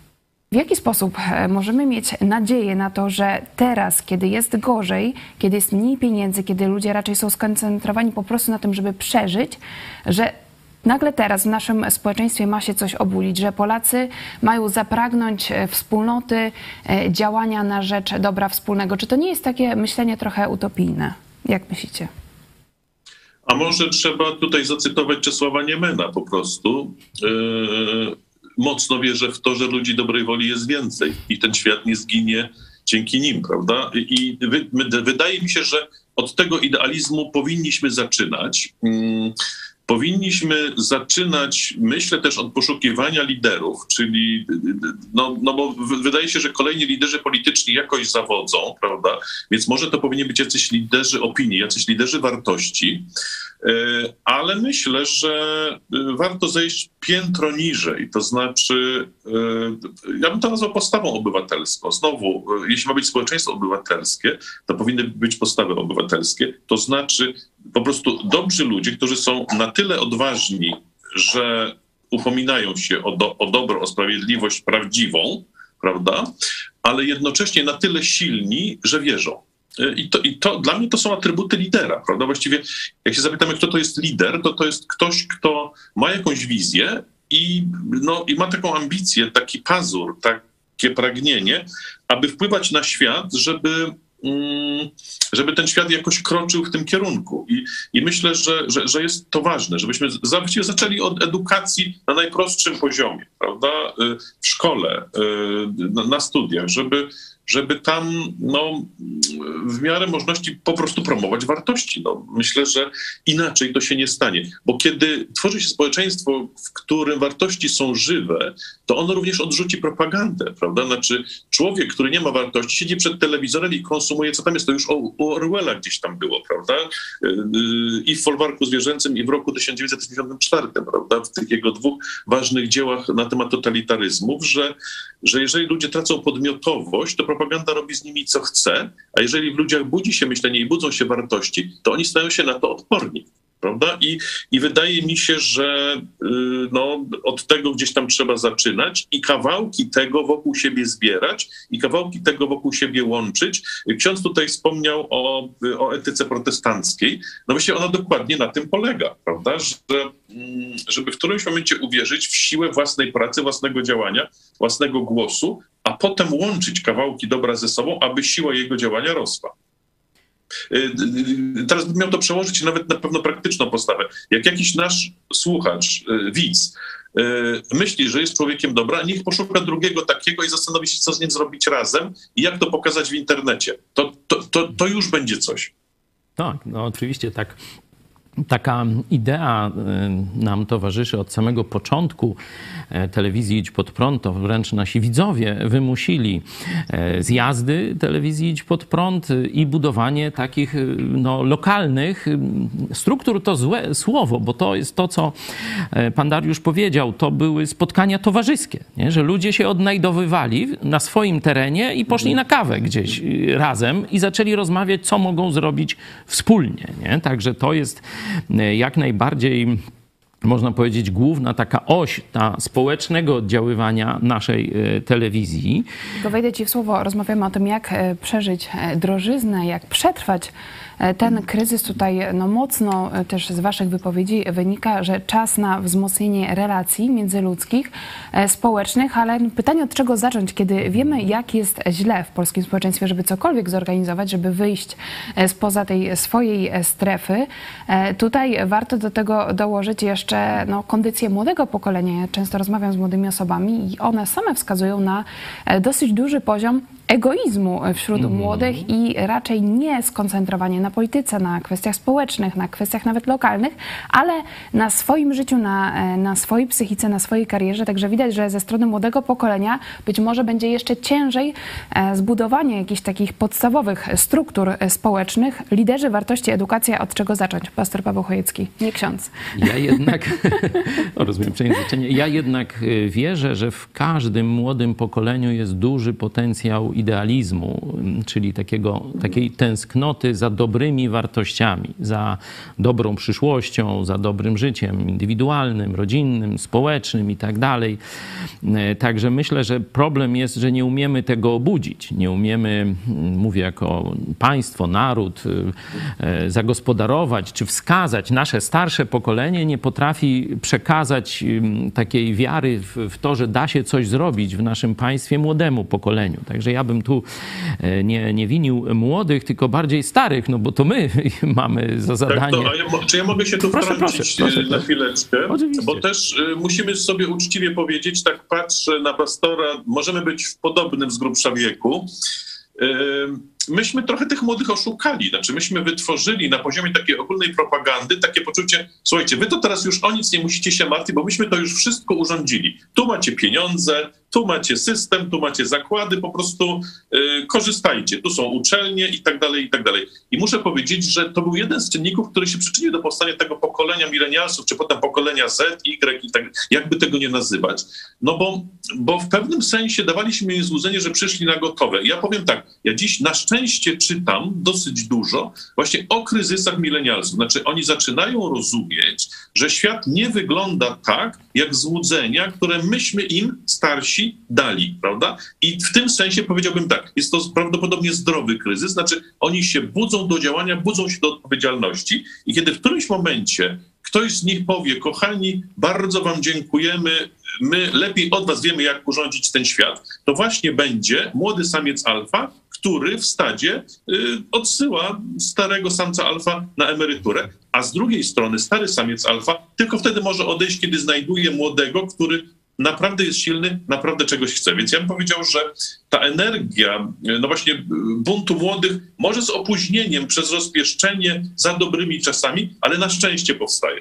w jaki sposób możemy mieć nadzieję na to, że teraz, kiedy jest gorzej, kiedy jest mniej pieniędzy, kiedy ludzie raczej są skoncentrowani po prostu na tym, żeby przeżyć, że nagle teraz w naszym społeczeństwie ma się coś obudzić, że Polacy mają zapragnąć wspólnoty, działania na rzecz dobra wspólnego. Czy to nie jest takie myślenie trochę utopijne? Jak myślicie? A może trzeba tutaj zacytować Czesława Niemena po prostu. Mocno wierzę w to, że ludzi dobrej woli jest więcej i ten świat nie zginie dzięki nim, prawda? I wydaje mi się, że od tego idealizmu powinniśmy zaczynać. Powinniśmy zaczynać, myślę, też od poszukiwania liderów, czyli, no bo wydaje się, że kolejni liderzy polityczni jakoś zawodzą, prawda? Więc może to powinni być jacyś liderzy opinii, jacyś liderzy wartości, ale myślę, że warto zejść piętro niżej, to znaczy, ja bym to nazwał postawą obywatelską. Znowu, jeśli ma być społeczeństwo obywatelskie, to powinny być postawy obywatelskie, to znaczy po prostu dobrzy ludzie, którzy są na tyle odważni, że upominają się o dobro, o sprawiedliwość prawdziwą, prawda? Ale jednocześnie na tyle silni, że wierzą. to dla mnie to są atrybuty lidera, prawda? Właściwie jak się zapytamy, kto to jest lider, to jest ktoś, kto ma jakąś wizję i ma taką ambicję, taki pazur, takie pragnienie, aby wpływać na świat, żeby ten świat jakoś kroczył w tym kierunku. I myślę, że jest to ważne, żebyśmy właściwie zaczęli od edukacji na najprostszym poziomie, prawda? W szkole, na studiach, żeby tam w miarę możliwości po prostu promować wartości. Myślę, że inaczej to się nie stanie. Bo kiedy tworzy się społeczeństwo, w którym wartości są żywe, to ono również odrzuci propagandę, prawda? Znaczy człowiek, który nie ma wartości, siedzi przed telewizorem i konsumuje, co tam jest, to już u Orwella gdzieś tam było, prawda? I w Folwarku Zwierzęcym, i w roku 1984, prawda? W tych jego dwóch ważnych dziełach na temat totalitaryzmów, że jeżeli ludzie tracą podmiotowość, to propaganda robi z nimi co chce, a jeżeli w ludziach budzi się myślenie i budzą się wartości, to oni stają się na to odporni. Prawda? I wydaje mi się, że od tego gdzieś tam trzeba zaczynać i kawałki tego wokół siebie zbierać i kawałki tego wokół siebie łączyć. Ksiądz tutaj wspomniał o etyce protestanckiej. Właściwie ona dokładnie na tym polega, prawda? Żeby w którymś momencie uwierzyć w siłę własnej pracy, własnego działania, własnego głosu, a potem łączyć kawałki dobra ze sobą, aby siła jego działania rosła. Teraz bym miał to przełożyć nawet na pewno praktyczną postawę. Jak jakiś nasz słuchacz, widz, myśli, że jest człowiekiem dobra, niech poszuka drugiego takiego i zastanowi się, co z nim zrobić razem i jak to pokazać w internecie. To już będzie coś. Tak, oczywiście tak. Taka idea nam towarzyszy od samego początku telewizji Idź Pod Prąd. To wręcz nasi widzowie wymusili zjazdy telewizji Idź Pod Prąd i budowanie takich lokalnych struktur. To złe słowo, bo to jest to, co pan Dariusz powiedział. To były spotkania towarzyskie, nie? Że ludzie się odnajdowywali na swoim terenie i poszli na kawę gdzieś razem i zaczęli rozmawiać, co mogą zrobić wspólnie, nie? Także to jest jak najbardziej, można powiedzieć, główna taka oś społecznego oddziaływania naszej telewizji. Tylko wejdę ci w słowo, rozmawiamy o tym, jak przeżyć drożyznę, jak przetrwać ten kryzys. Tutaj mocno też z waszych wypowiedzi wynika, że czas na wzmocnienie relacji międzyludzkich, społecznych, ale pytanie, od czego zacząć, kiedy wiemy, jak jest źle w polskim społeczeństwie, żeby cokolwiek zorganizować, żeby wyjść spoza tej swojej strefy. Tutaj warto do tego dołożyć jeszcze kondycję młodego pokolenia. Ja często rozmawiam z młodymi osobami i one same wskazują na dosyć duży poziom egoizmu wśród młodych i raczej nie skoncentrowanie na polityce, na kwestiach społecznych, na kwestiach nawet lokalnych, ale na swoim życiu, na swojej psychice, na swojej karierze. Także widać, że ze strony młodego pokolenia być może będzie jeszcze ciężej zbudowanie jakichś takich podstawowych struktur społecznych. Liderzy wartości, edukacja, od czego zacząć? Pastor Paweł Chojecki, nie ksiądz. Ja jednak, rozumiem przejęzyczenie, ja jednak wierzę, że w każdym młodym pokoleniu jest duży potencjał idealizmu, czyli takiej tęsknoty za dobrymi wartościami, za dobrą przyszłością, za dobrym życiem indywidualnym, rodzinnym, społecznym i tak dalej. Także myślę, że problem jest, że nie umiemy tego obudzić. Nie umiemy, mówię jako państwo, naród, zagospodarować czy wskazać. Nasze starsze pokolenie nie potrafi przekazać takiej wiary w to, że da się coś zrobić w naszym państwie młodemu pokoleniu. Także ja bym tu nie winił młodych, tylko bardziej starych, bo to my mamy za zadanie. Tak, czy ja mogę się tu wtrącić na chwileczkę? Oczywiście. Bo też musimy sobie uczciwie powiedzieć, tak patrzę na pastora, możemy być w podobnym z grubsza wieku. Myśmy trochę tych młodych oszukali. Znaczy myśmy wytworzyli na poziomie takiej ogólnej propagandy takie poczucie, słuchajcie, wy to teraz już o nic nie musicie się martwić, bo myśmy to już wszystko urządzili. Tu macie pieniądze, tu macie system, tu macie zakłady, po prostu korzystajcie. Tu są uczelnie i tak dalej, i tak dalej. I muszę powiedzieć, że to był jeden z czynników, który się przyczynił do powstania tego pokolenia milenialsów, czy potem pokolenia Z, Y i tak, jakby tego nie nazywać. Bo w pewnym sensie dawaliśmy im złudzenie, że przyszli na gotowe. I ja powiem tak, ja dziś na szczęście czytam dosyć dużo właśnie o kryzysach milenialsów. Znaczy oni zaczynają rozumieć, że świat nie wygląda tak, jak złudzenia, które myśmy im, starsi, dali, prawda? I w tym sensie powiedziałbym tak, jest to prawdopodobnie zdrowy kryzys, znaczy oni się budzą do działania, budzą się do odpowiedzialności i kiedy w którymś momencie ktoś z nich powie, kochani, bardzo wam dziękujemy, my lepiej od was wiemy, jak urządzić ten świat, to właśnie będzie młody samiec alfa, który w stadzie odsyła starego samca alfa na emeryturę, a z drugiej strony stary samiec alfa tylko wtedy może odejść, kiedy znajduje młodego, który naprawdę jest silny, naprawdę czegoś chce. Więc ja bym powiedział, że ta energia, no właśnie buntu młodych, może z opóźnieniem, przez rozpieszczenie, za dobrymi czasami, ale na szczęście powstaje.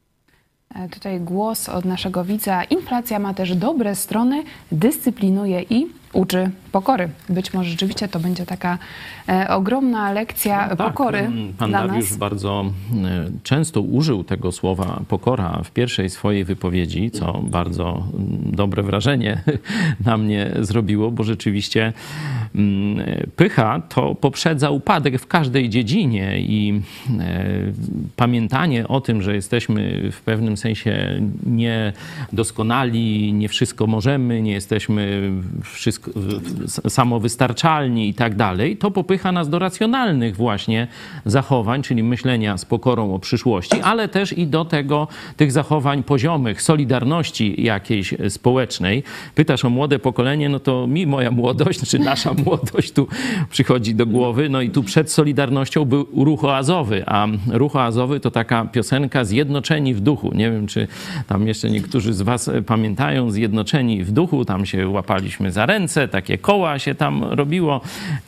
Tutaj głos od naszego widza. Inflacja ma też dobre strony, dyscyplinuje i uczy pokory. Być może rzeczywiście to będzie taka ogromna lekcja pokory Pan dla Dariusz nas. bardzo często użył tego słowa pokora w pierwszej swojej wypowiedzi, co bardzo dobre wrażenie na mnie zrobiło, bo rzeczywiście pycha to poprzedza upadek w każdej dziedzinie i pamiętanie o tym, że jesteśmy w pewnym sensie niedoskonali, nie wszystko możemy, nie jesteśmy samowystarczalni i tak dalej, to popycha nas do racjonalnych właśnie zachowań, czyli myślenia z pokorą o przyszłości, ale też i do tych zachowań poziomych, solidarności jakiejś społecznej. Pytasz o młode pokolenie, no to mi moja młodość, czy nasza młodość tu przychodzi do głowy. No i tu przed Solidarnością był Ruch Oazowy, a Ruch Oazowy to taka piosenka Zjednoczeni w duchu. Nie wiem, czy tam jeszcze niektórzy z was pamiętają Zjednoczeni w duchu, tam się łapaliśmy za ręce, takie koła się tam robiło,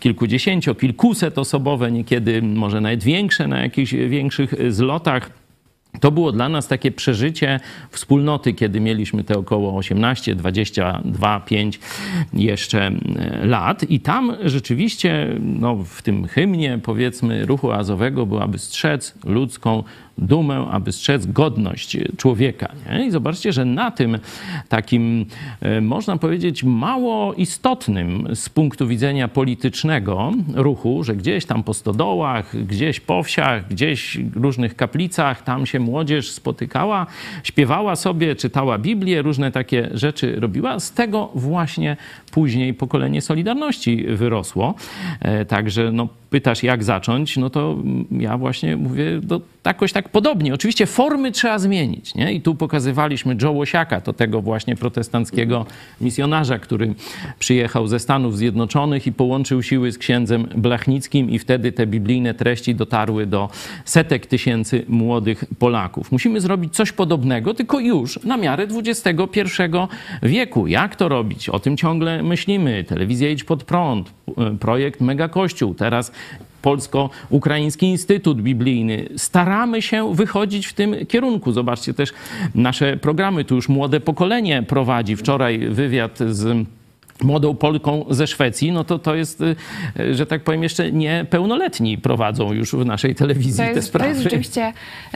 kilkusetosobowe, niekiedy może nawet większe na jakichś większych zlotach. To było dla nas takie przeżycie wspólnoty, kiedy mieliśmy te około 18, 22, 5 jeszcze lat. I tam rzeczywiście no, w tym hymnie, powiedzmy, Ruchu Oazowego było, aby strzec ludzką dumę, aby strzec godność człowieka. Nie? I zobaczcie, że na tym takim, można powiedzieć, mało istotnym z punktu widzenia politycznego ruchu, że gdzieś tam po stodołach, gdzieś po wsiach, gdzieś w różnych kaplicach, tam się młodzież spotykała, śpiewała sobie, czytała Biblię, różne takie rzeczy robiła. Z tego właśnie później pokolenie Solidarności wyrosło. Także no, pytasz, jak zacząć, no to ja właśnie mówię, jakoś tak podobnie. Oczywiście formy trzeba zmienić, nie? I tu pokazywaliśmy Joe Łosiaka, to tego właśnie protestanckiego misjonarza, który przyjechał ze Stanów Zjednoczonych i połączył siły z księdzem Blachnickim i wtedy te biblijne treści dotarły do setek tysięcy młodych Polaków. Musimy zrobić coś podobnego, tylko już na miarę XXI wieku. Jak to robić? O tym ciągle myślimy. Telewizja Idź Pod Prąd, projekt Mega Kościół, teraz Polsko-Ukraiński Instytut Biblijny. Staramy się wychodzić w tym kierunku. Zobaczcie też nasze programy. Tu już młode pokolenie prowadzi. Wczoraj wywiad z młodą Polką ze Szwecji, no to jest, że tak powiem, jeszcze niepełnoletni prowadzą już w naszej telewizji te sprawy. To jest rzeczywiście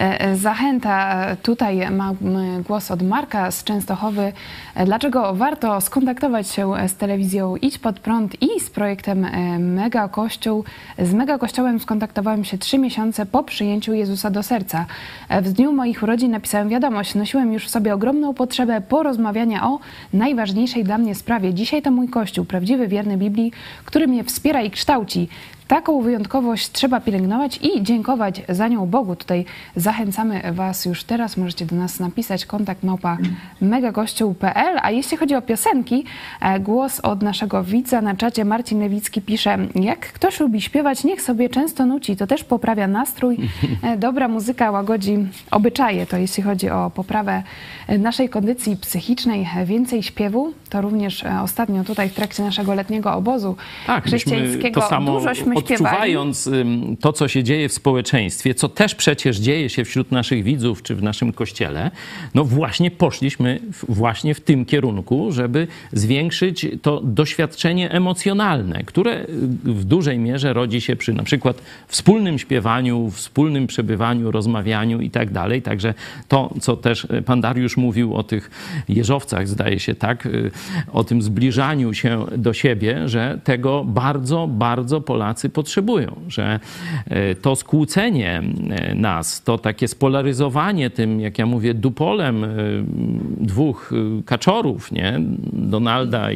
zachęta. Tutaj mamy głos od Marka z Częstochowy. Dlaczego warto skontaktować się z telewizją Idź Pod Prąd i z projektem Mega Kościół? Z Mega Kościołem skontaktowałem się 3 miesiące po przyjęciu Jezusa do serca. W dniu moich urodzin napisałem wiadomość. Nosiłem już w sobie ogromną potrzebę porozmawiania o najważniejszej dla mnie sprawie. Dzisiaj to mój Kościół, prawdziwy, wierny Biblii, który mnie wspiera i kształci. Taką wyjątkowość trzeba pielęgnować i dziękować za nią Bogu. Tutaj zachęcamy was już teraz. Możecie do nas napisać kontakt@megakościół.pl. A jeśli chodzi o piosenki, głos od naszego widza na czacie. Marcin Lewicki pisze: jak ktoś lubi śpiewać, niech sobie często nuci. To też poprawia nastrój. Dobra muzyka łagodzi obyczaje. To jeśli chodzi o poprawę naszej kondycji psychicznej. Więcej śpiewu. To również ostatnio tutaj w trakcie naszego letniego obozu chrześcijańskiego to samo dużośmy odczuwając to, co się dzieje w społeczeństwie, co też przecież dzieje się wśród naszych widzów czy w naszym kościele, no właśnie poszliśmy właśnie w tym kierunku, żeby zwiększyć to doświadczenie emocjonalne, które w dużej mierze rodzi się przy na przykład wspólnym śpiewaniu, wspólnym przebywaniu, rozmawianiu i tak dalej. Także to, co też pan Dariusz mówił o tych jeżowcach, zdaje się, tak, o tym zbliżaniu się do siebie, że tego bardzo, bardzo Polacy Polacy potrzebują, że to skłócenie nas, to takie spolaryzowanie tym, jak ja mówię, dupolem dwóch kaczorów, nie? Donalda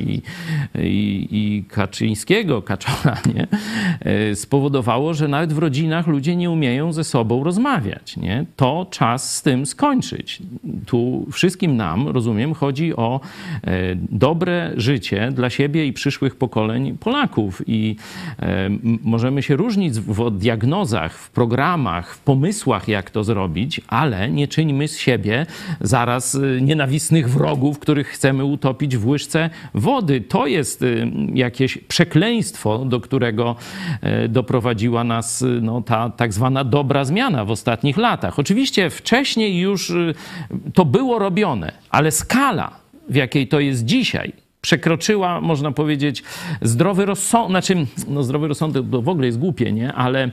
i Kaczyńskiego, Kaczora, nie? Spowodowało, że nawet w rodzinach ludzie nie umieją ze sobą rozmawiać, nie? To czas z tym skończyć. Tu wszystkim nam, rozumiem, chodzi o dobre życie dla siebie i przyszłych pokoleń Polaków. I możemy się różnić w diagnozach, w programach, w pomysłach, jak to zrobić, ale nie czyńmy z siebie zaraz nienawistnych wrogów, których chcemy utopić w łyżce wody. To jest jakieś przekleństwo, do którego doprowadziła nas ta tak zwana dobra zmiana w ostatnich latach. Oczywiście wcześniej już to było robione, ale skala, w jakiej to jest dzisiaj, przekroczyła, można powiedzieć, zdrowy rozsądek, znaczy, zdrowy rozsądek to w ogóle jest głupie, nie? Ale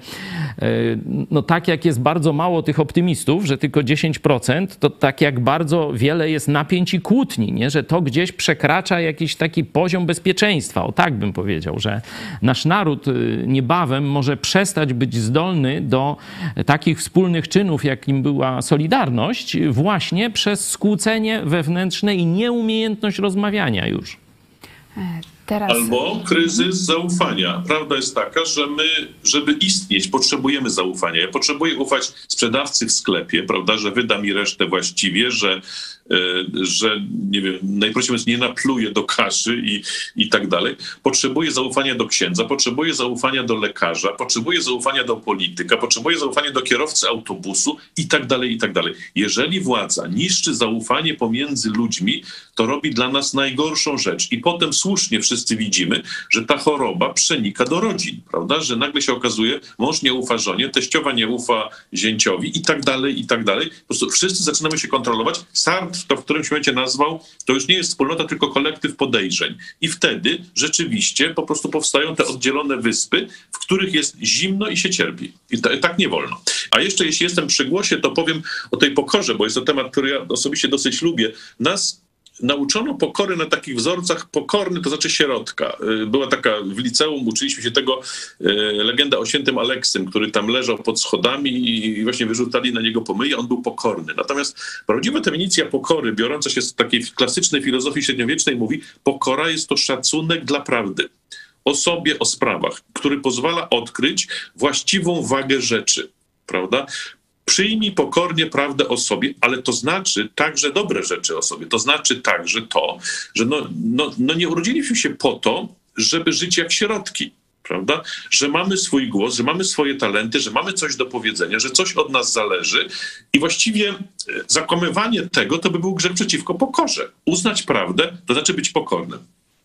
tak jak jest bardzo mało tych optymistów, że tylko 10%, to tak jak bardzo wiele jest napięć i kłótni, nie? Że to gdzieś przekracza jakiś taki poziom bezpieczeństwa. O tak bym powiedział, że nasz naród niebawem może przestać być zdolny do takich wspólnych czynów, jakim była Solidarność, właśnie przez skłócenie wewnętrzne i nieumiejętność rozmawiania już. Teraz... Albo kryzys zaufania. Prawda jest taka, że my, żeby istnieć, potrzebujemy zaufania. Ja potrzebuję ufać sprzedawcy w sklepie, prawda, że wyda mi resztę właściwie, że nie wiem, najprościej mówiąc, nie napluje do kaszy i tak dalej. Potrzebuję zaufania do księdza, potrzebuję zaufania do lekarza, potrzebuję zaufania do polityka, potrzebuję zaufania do kierowcy autobusu i tak dalej, i tak dalej. Jeżeli władza niszczy zaufanie pomiędzy ludźmi, to robi dla nas najgorszą rzecz. I potem słusznie wszyscy widzimy, że ta choroba przenika do rodzin, prawda? Że nagle się okazuje, mąż nie ufa żonie, teściowa nie ufa zięciowi i tak dalej, i tak dalej. Po prostu wszyscy zaczynamy się kontrolować. Sartre to w którymś momencie nazwał, to już nie jest wspólnota, tylko kolektyw podejrzeń. I wtedy rzeczywiście po prostu powstają te oddzielone wyspy, w których jest zimno i się cierpi. I tak nie wolno. A jeszcze jeśli jestem przy głosie, to powiem o tej pokorze, bo jest to temat, który ja osobiście dosyć lubię. Nas nauczono pokory na takich wzorcach. Pokorny to znaczy sierotka. Była taka w liceum, uczyliśmy się tego, legenda o świętym Aleksym, który tam leżał pod schodami i właśnie wyrzucali na niego pomyje. On był pokorny. Natomiast prawdziwa definicja pokory, biorąca się z takiej klasycznej filozofii średniowiecznej, mówi: pokora jest to szacunek dla prawdy o sobie, o sprawach, który pozwala odkryć właściwą wagę rzeczy, prawda? Przyjmij pokornie prawdę o sobie, ale to znaczy także dobre rzeczy o sobie. To znaczy także to, że nie urodziliśmy się po to, żeby żyć jak sierotki, prawda? Że mamy swój głos, że mamy swoje talenty, że mamy coś do powiedzenia, że coś od nas zależy i właściwie zakłamywanie tego to by był grzech przeciwko pokorze. Uznać prawdę to znaczy być pokornym.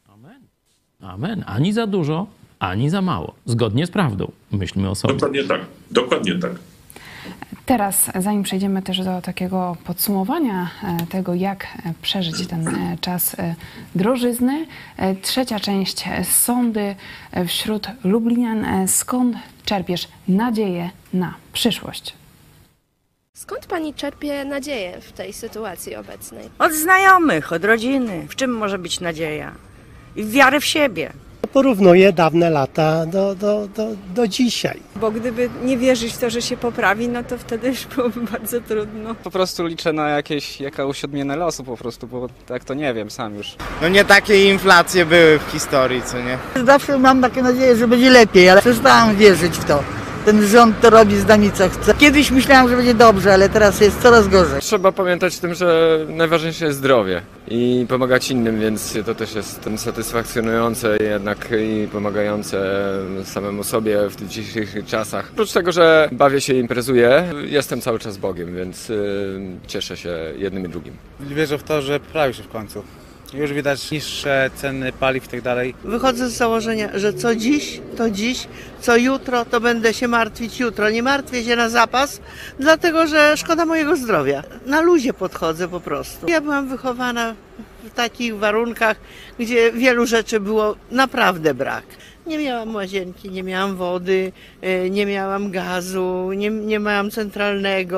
Amen. Ani za dużo, ani za mało. Zgodnie z prawdą. Myślmy o sobie. Dokładnie tak. Dokładnie tak. Teraz, zanim przejdziemy też do takiego podsumowania tego, jak przeżyć ten czas drożyzny, trzecia część, sądy wśród Lublinian. Skąd czerpiesz nadzieję na przyszłość? Skąd pani czerpie nadzieję w tej sytuacji obecnej? Od znajomych, od rodziny. W czym może być nadzieja? I wiary w siebie. Porównuję dawne lata do dzisiaj. Bo gdyby nie wierzyć w to, że się poprawi, no to wtedy już byłoby bardzo trudno. Po prostu liczę na jakąś odmianę losu po prostu, bo tak to nie wiem sam już. No nie takie inflacje były w historii, co nie? Zawsze mam takie nadzieję, że będzie lepiej, ale przestałam wierzyć w to. Ten rząd to robi z nami co chce. Kiedyś myślałam, że będzie dobrze, ale teraz jest coraz gorzej. Trzeba pamiętać o tym, że najważniejsze jest zdrowie i pomagać innym, więc to też jest satysfakcjonujące jednak i pomagające samemu sobie w tych dzisiejszych czasach. Oprócz tego, że bawię się i imprezuję, jestem cały czas Bogiem, więc cieszę się jednym i drugim. Wierzę w to, że poprawi się w końcu. Już widać niższe ceny paliw i tak dalej. Wychodzę z założenia, że co dziś, to dziś, co jutro, to będę się martwić jutro. Nie martwię się na zapas, dlatego że szkoda mojego zdrowia. Na luzie podchodzę po prostu. Ja byłam wychowana w takich warunkach, gdzie wielu rzeczy było naprawdę brak. Nie miałam łazienki, nie miałam wody, nie miałam gazu, nie miałam centralnego.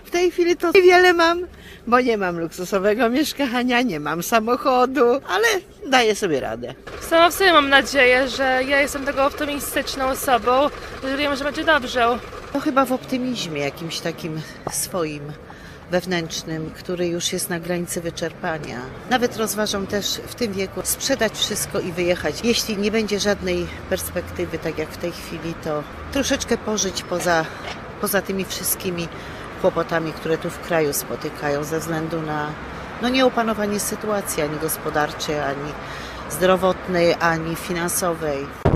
W tej chwili to niewiele mam, bo nie mam luksusowego mieszkania, nie mam samochodu, ale daję sobie radę. Sama w sobie mam nadzieję, że ja jestem taką optymistyczną osobą, że wiem, że będzie dobrze. To chyba w optymizmie jakimś takim swoim, wewnętrznym, który już jest na granicy wyczerpania. Nawet rozważam też w tym wieku sprzedać wszystko i wyjechać. Jeśli nie będzie żadnej perspektywy, tak jak w tej chwili, to troszeczkę pożyć poza tymi wszystkimi kłopotami, które tu w kraju spotykają ze względu na nieopanowanie sytuacji ani gospodarczej, ani zdrowotnej, ani finansowej.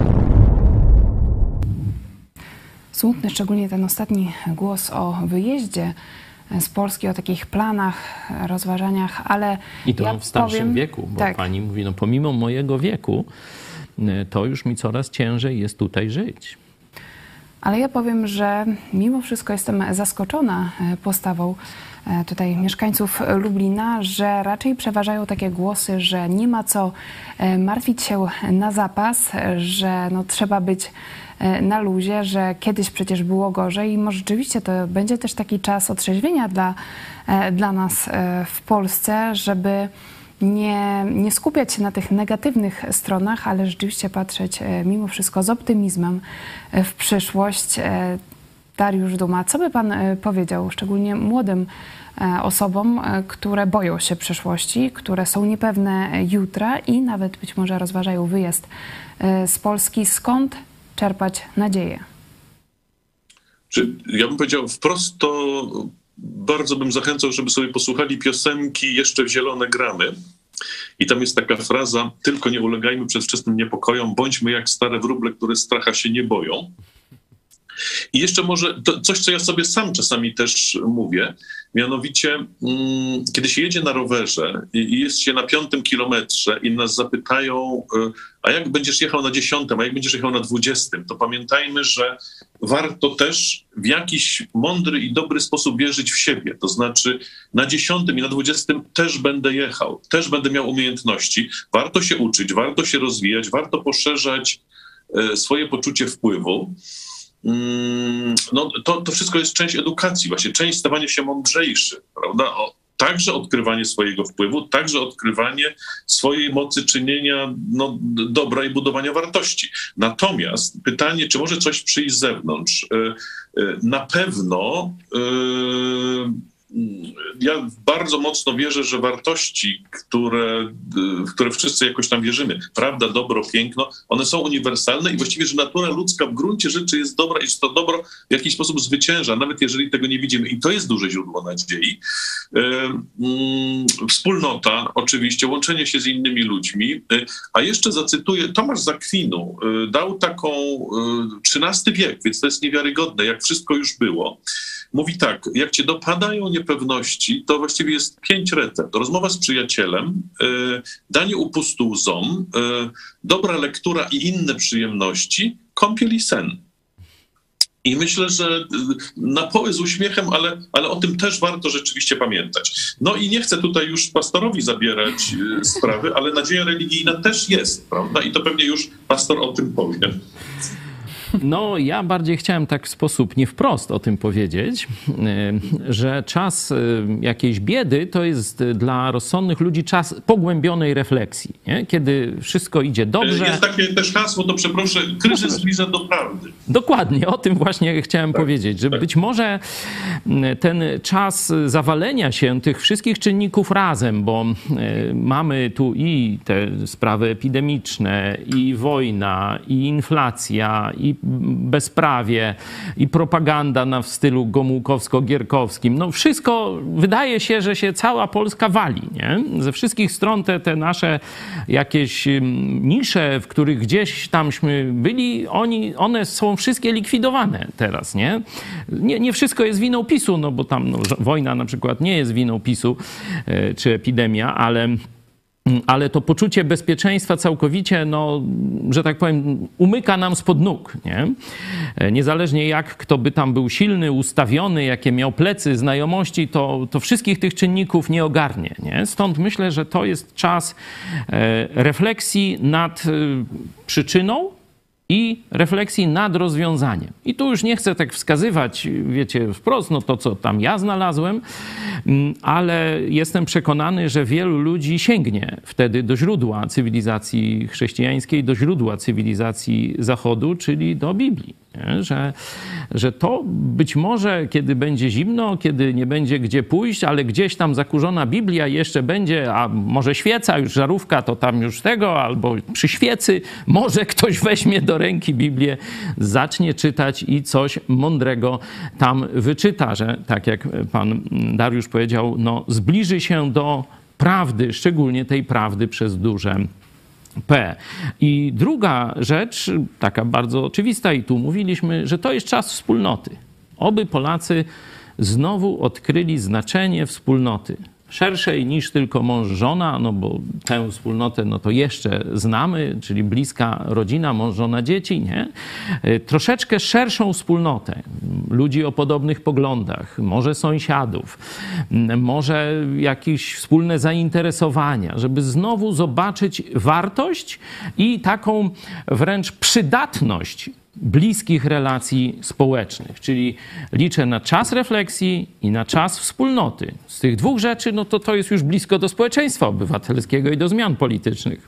Smutny szczególnie ten ostatni głos o wyjeździe z Polski, o takich planach, rozważaniach, ale i to ja w starszym powiem, wieku, bo tak. pani mówi, no pomimo mojego wieku, to już mi coraz ciężej jest tutaj żyć. Ale ja powiem, że mimo wszystko jestem zaskoczona postawą tutaj mieszkańców Lublina, że raczej przeważają takie głosy, że nie ma co martwić się na zapas, że trzeba być na luzie, że kiedyś przecież było gorzej i może rzeczywiście to będzie też taki czas otrzeźwienia dla nas w Polsce, żeby nie skupiać się na tych negatywnych stronach, ale rzeczywiście patrzeć mimo wszystko z optymizmem w przyszłość. Dariusz Duma, co by pan powiedział szczególnie młodym osobom, które boją się przyszłości, które są niepewne jutra i nawet być może rozważają wyjazd z Polski? Skąd czerpać nadzieję? Ja bym powiedział wprost, to bardzo bym zachęcał, żeby sobie posłuchali piosenki Jeszcze w zielone gramy. I tam jest taka fraza: tylko nie ulegajmy przedwczesnym niepokojom, bądźmy jak stare wróble, które stracha się nie boją. I jeszcze może coś, co ja sobie sam czasami też mówię, mianowicie kiedy się jedzie na rowerze i jest się na 5. kilometrze i nas zapytają, a jak będziesz jechał na 10, a jak będziesz jechał na 20, to pamiętajmy, że warto też w jakiś mądry i dobry sposób wierzyć w siebie. To znaczy na 10 i na 20 też będę jechał, też będę miał umiejętności. Warto się uczyć, warto się rozwijać, warto poszerzać swoje poczucie wpływu. To wszystko jest część edukacji, właśnie część stawania się mądrzejszy, prawda? Także odkrywanie swojego wpływu, także odkrywanie swojej mocy czynienia dobra i budowania wartości. Natomiast pytanie, czy może coś przyjść z zewnątrz? Na pewno ja bardzo mocno wierzę, że wartości, w które wszyscy jakoś tam wierzymy, prawda, dobro, piękno, one są uniwersalne i właściwie, że natura ludzka w gruncie rzeczy jest dobra i że to dobro w jakiś sposób zwycięża, nawet jeżeli tego nie widzimy. I to jest duże źródło nadziei. Wspólnota, oczywiście, łączenie się z innymi ludźmi. A jeszcze zacytuję, Tomasz z Akwinu dał taką XIII wiek, więc to jest niewiarygodne, jak wszystko już było. Mówi tak: jak cię dopadają niepewności, to właściwie jest 5 recept. Rozmowa z przyjacielem, danie upustu łzom, dobra lektura i inne przyjemności, kąpiel i sen. I myślę, że na poły z uśmiechem, ale o tym też warto rzeczywiście pamiętać. No i nie chcę tutaj już pastorowi zabierać sprawy, ale nadzieja religijna też jest, prawda? I to pewnie już pastor o tym powie. No, ja bardziej chciałem tak w sposób nie wprost o tym powiedzieć, że czas jakiejś biedy to jest dla rozsądnych ludzi czas pogłębionej refleksji, nie? Kiedy wszystko idzie dobrze. Jest takie też hasło, to przeproszę, kryzys zbliża do prawdy. Dokładnie, o tym właśnie chciałem powiedzieć, że być może ten czas zawalenia się tych wszystkich czynników razem, bo mamy tu i te sprawy epidemiczne, i wojna, i inflacja, i bezprawie, i propaganda w stylu gomułkowsko-gierkowskim. No wszystko wydaje się, że się cała Polska wali, nie? Ze wszystkich stron te nasze jakieś nisze, w których gdzieś tamśmy byli, one są wszystkie likwidowane teraz, nie? Nie wszystko jest winą PiS-u, no bo tam wojna na przykład nie jest winą PiS-u, czy epidemia, ale to poczucie bezpieczeństwa całkowicie, że tak powiem, umyka nam spod nóg, nie? Niezależnie jak kto by tam był silny, ustawiony, jakie miał plecy, znajomości, to wszystkich tych czynników nie ogarnie, nie? Stąd myślę, że to jest czas refleksji nad przyczyną i refleksji nad rozwiązaniem. I tu już nie chcę tak wskazywać, wiecie, wprost, no to co tam ja znalazłem, ale jestem przekonany, że wielu ludzi sięgnie wtedy do źródła cywilizacji chrześcijańskiej, do źródła cywilizacji Zachodu, czyli do Biblii. Nie? Że to być może, kiedy będzie zimno, kiedy nie będzie gdzie pójść, ale gdzieś tam zakurzona Biblia jeszcze będzie, a może świeca, już żarówka, to tam już tego, albo przy świecy może ktoś weźmie do ręki Biblię, zacznie czytać i coś mądrego tam wyczyta, że tak jak pan Dariusz powiedział, no zbliży się do prawdy, szczególnie tej prawdy przez duże P. I druga rzecz, taka bardzo oczywista, i tu mówiliśmy, że to jest czas wspólnoty. Oby Polacy znowu odkryli znaczenie wspólnoty. Szerszej niż tylko mąż, żona, no bo tę wspólnotę no to jeszcze znamy, czyli bliska rodzina, mąż, żona, dzieci, nie? Troszeczkę szerszą wspólnotę. Ludzi o podobnych poglądach, może sąsiadów, może jakieś wspólne zainteresowania, żeby znowu zobaczyć wartość i taką wręcz przydatność bliskich relacji społecznych. Czyli liczę na czas refleksji i na czas wspólnoty. Z tych dwóch rzeczy, no to jest już blisko do społeczeństwa obywatelskiego i do zmian politycznych.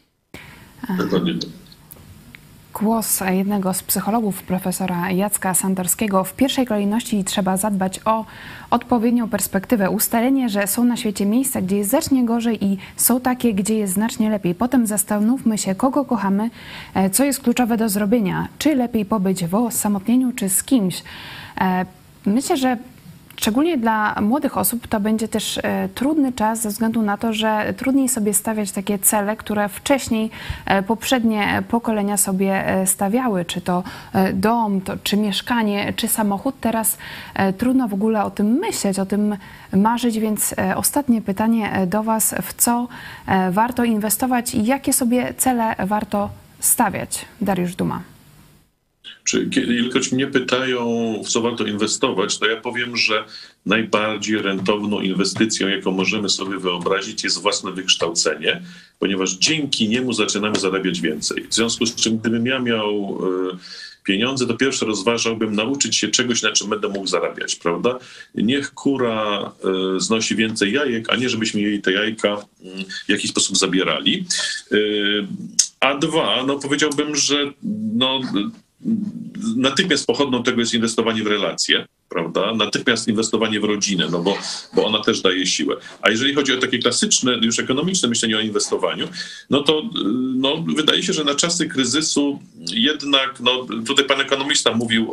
Głos jednego z psychologów, profesora Jacka Santorskiego. W pierwszej kolejności trzeba zadbać o odpowiednią perspektywę. Ustalenie, że są na świecie miejsca, gdzie jest znacznie gorzej i są takie, gdzie jest znacznie lepiej. Potem zastanówmy się, kogo kochamy, co jest kluczowe do zrobienia. Czy lepiej pobyć w osamotnieniu, czy z kimś. Myślę, że szczególnie dla młodych osób to będzie też trudny czas ze względu na to, że trudniej sobie stawiać takie cele, które wcześniej poprzednie pokolenia sobie stawiały. Czy to dom, czy mieszkanie, czy samochód. Teraz trudno w ogóle o tym myśleć, o tym marzyć, więc ostatnie pytanie do Was. W co warto inwestować i jakie sobie cele warto stawiać? Dariusz Duma. Ilekroć mnie pytają, w co warto inwestować, to ja powiem, że najbardziej rentowną inwestycją, jaką możemy sobie wyobrazić, jest własne wykształcenie, ponieważ dzięki niemu zaczynamy zarabiać więcej. W związku z czym, gdybym ja miał pieniądze, to pierwsze rozważałbym nauczyć się czegoś, na czym będę mógł zarabiać, prawda? Niech kura znosi więcej jajek, a nie żebyśmy jej te jajka w jakiś sposób zabierali. A dwa, no powiedziałbym, że natychmiast pochodną tego jest inwestowanie w relacje, prawda? Natychmiast inwestowanie w rodzinę, no bo ona też daje siłę. A jeżeli chodzi o takie klasyczne, już ekonomiczne myślenie o inwestowaniu, no to wydaje się, że na czasy kryzysu jednak, tutaj pan ekonomista mówił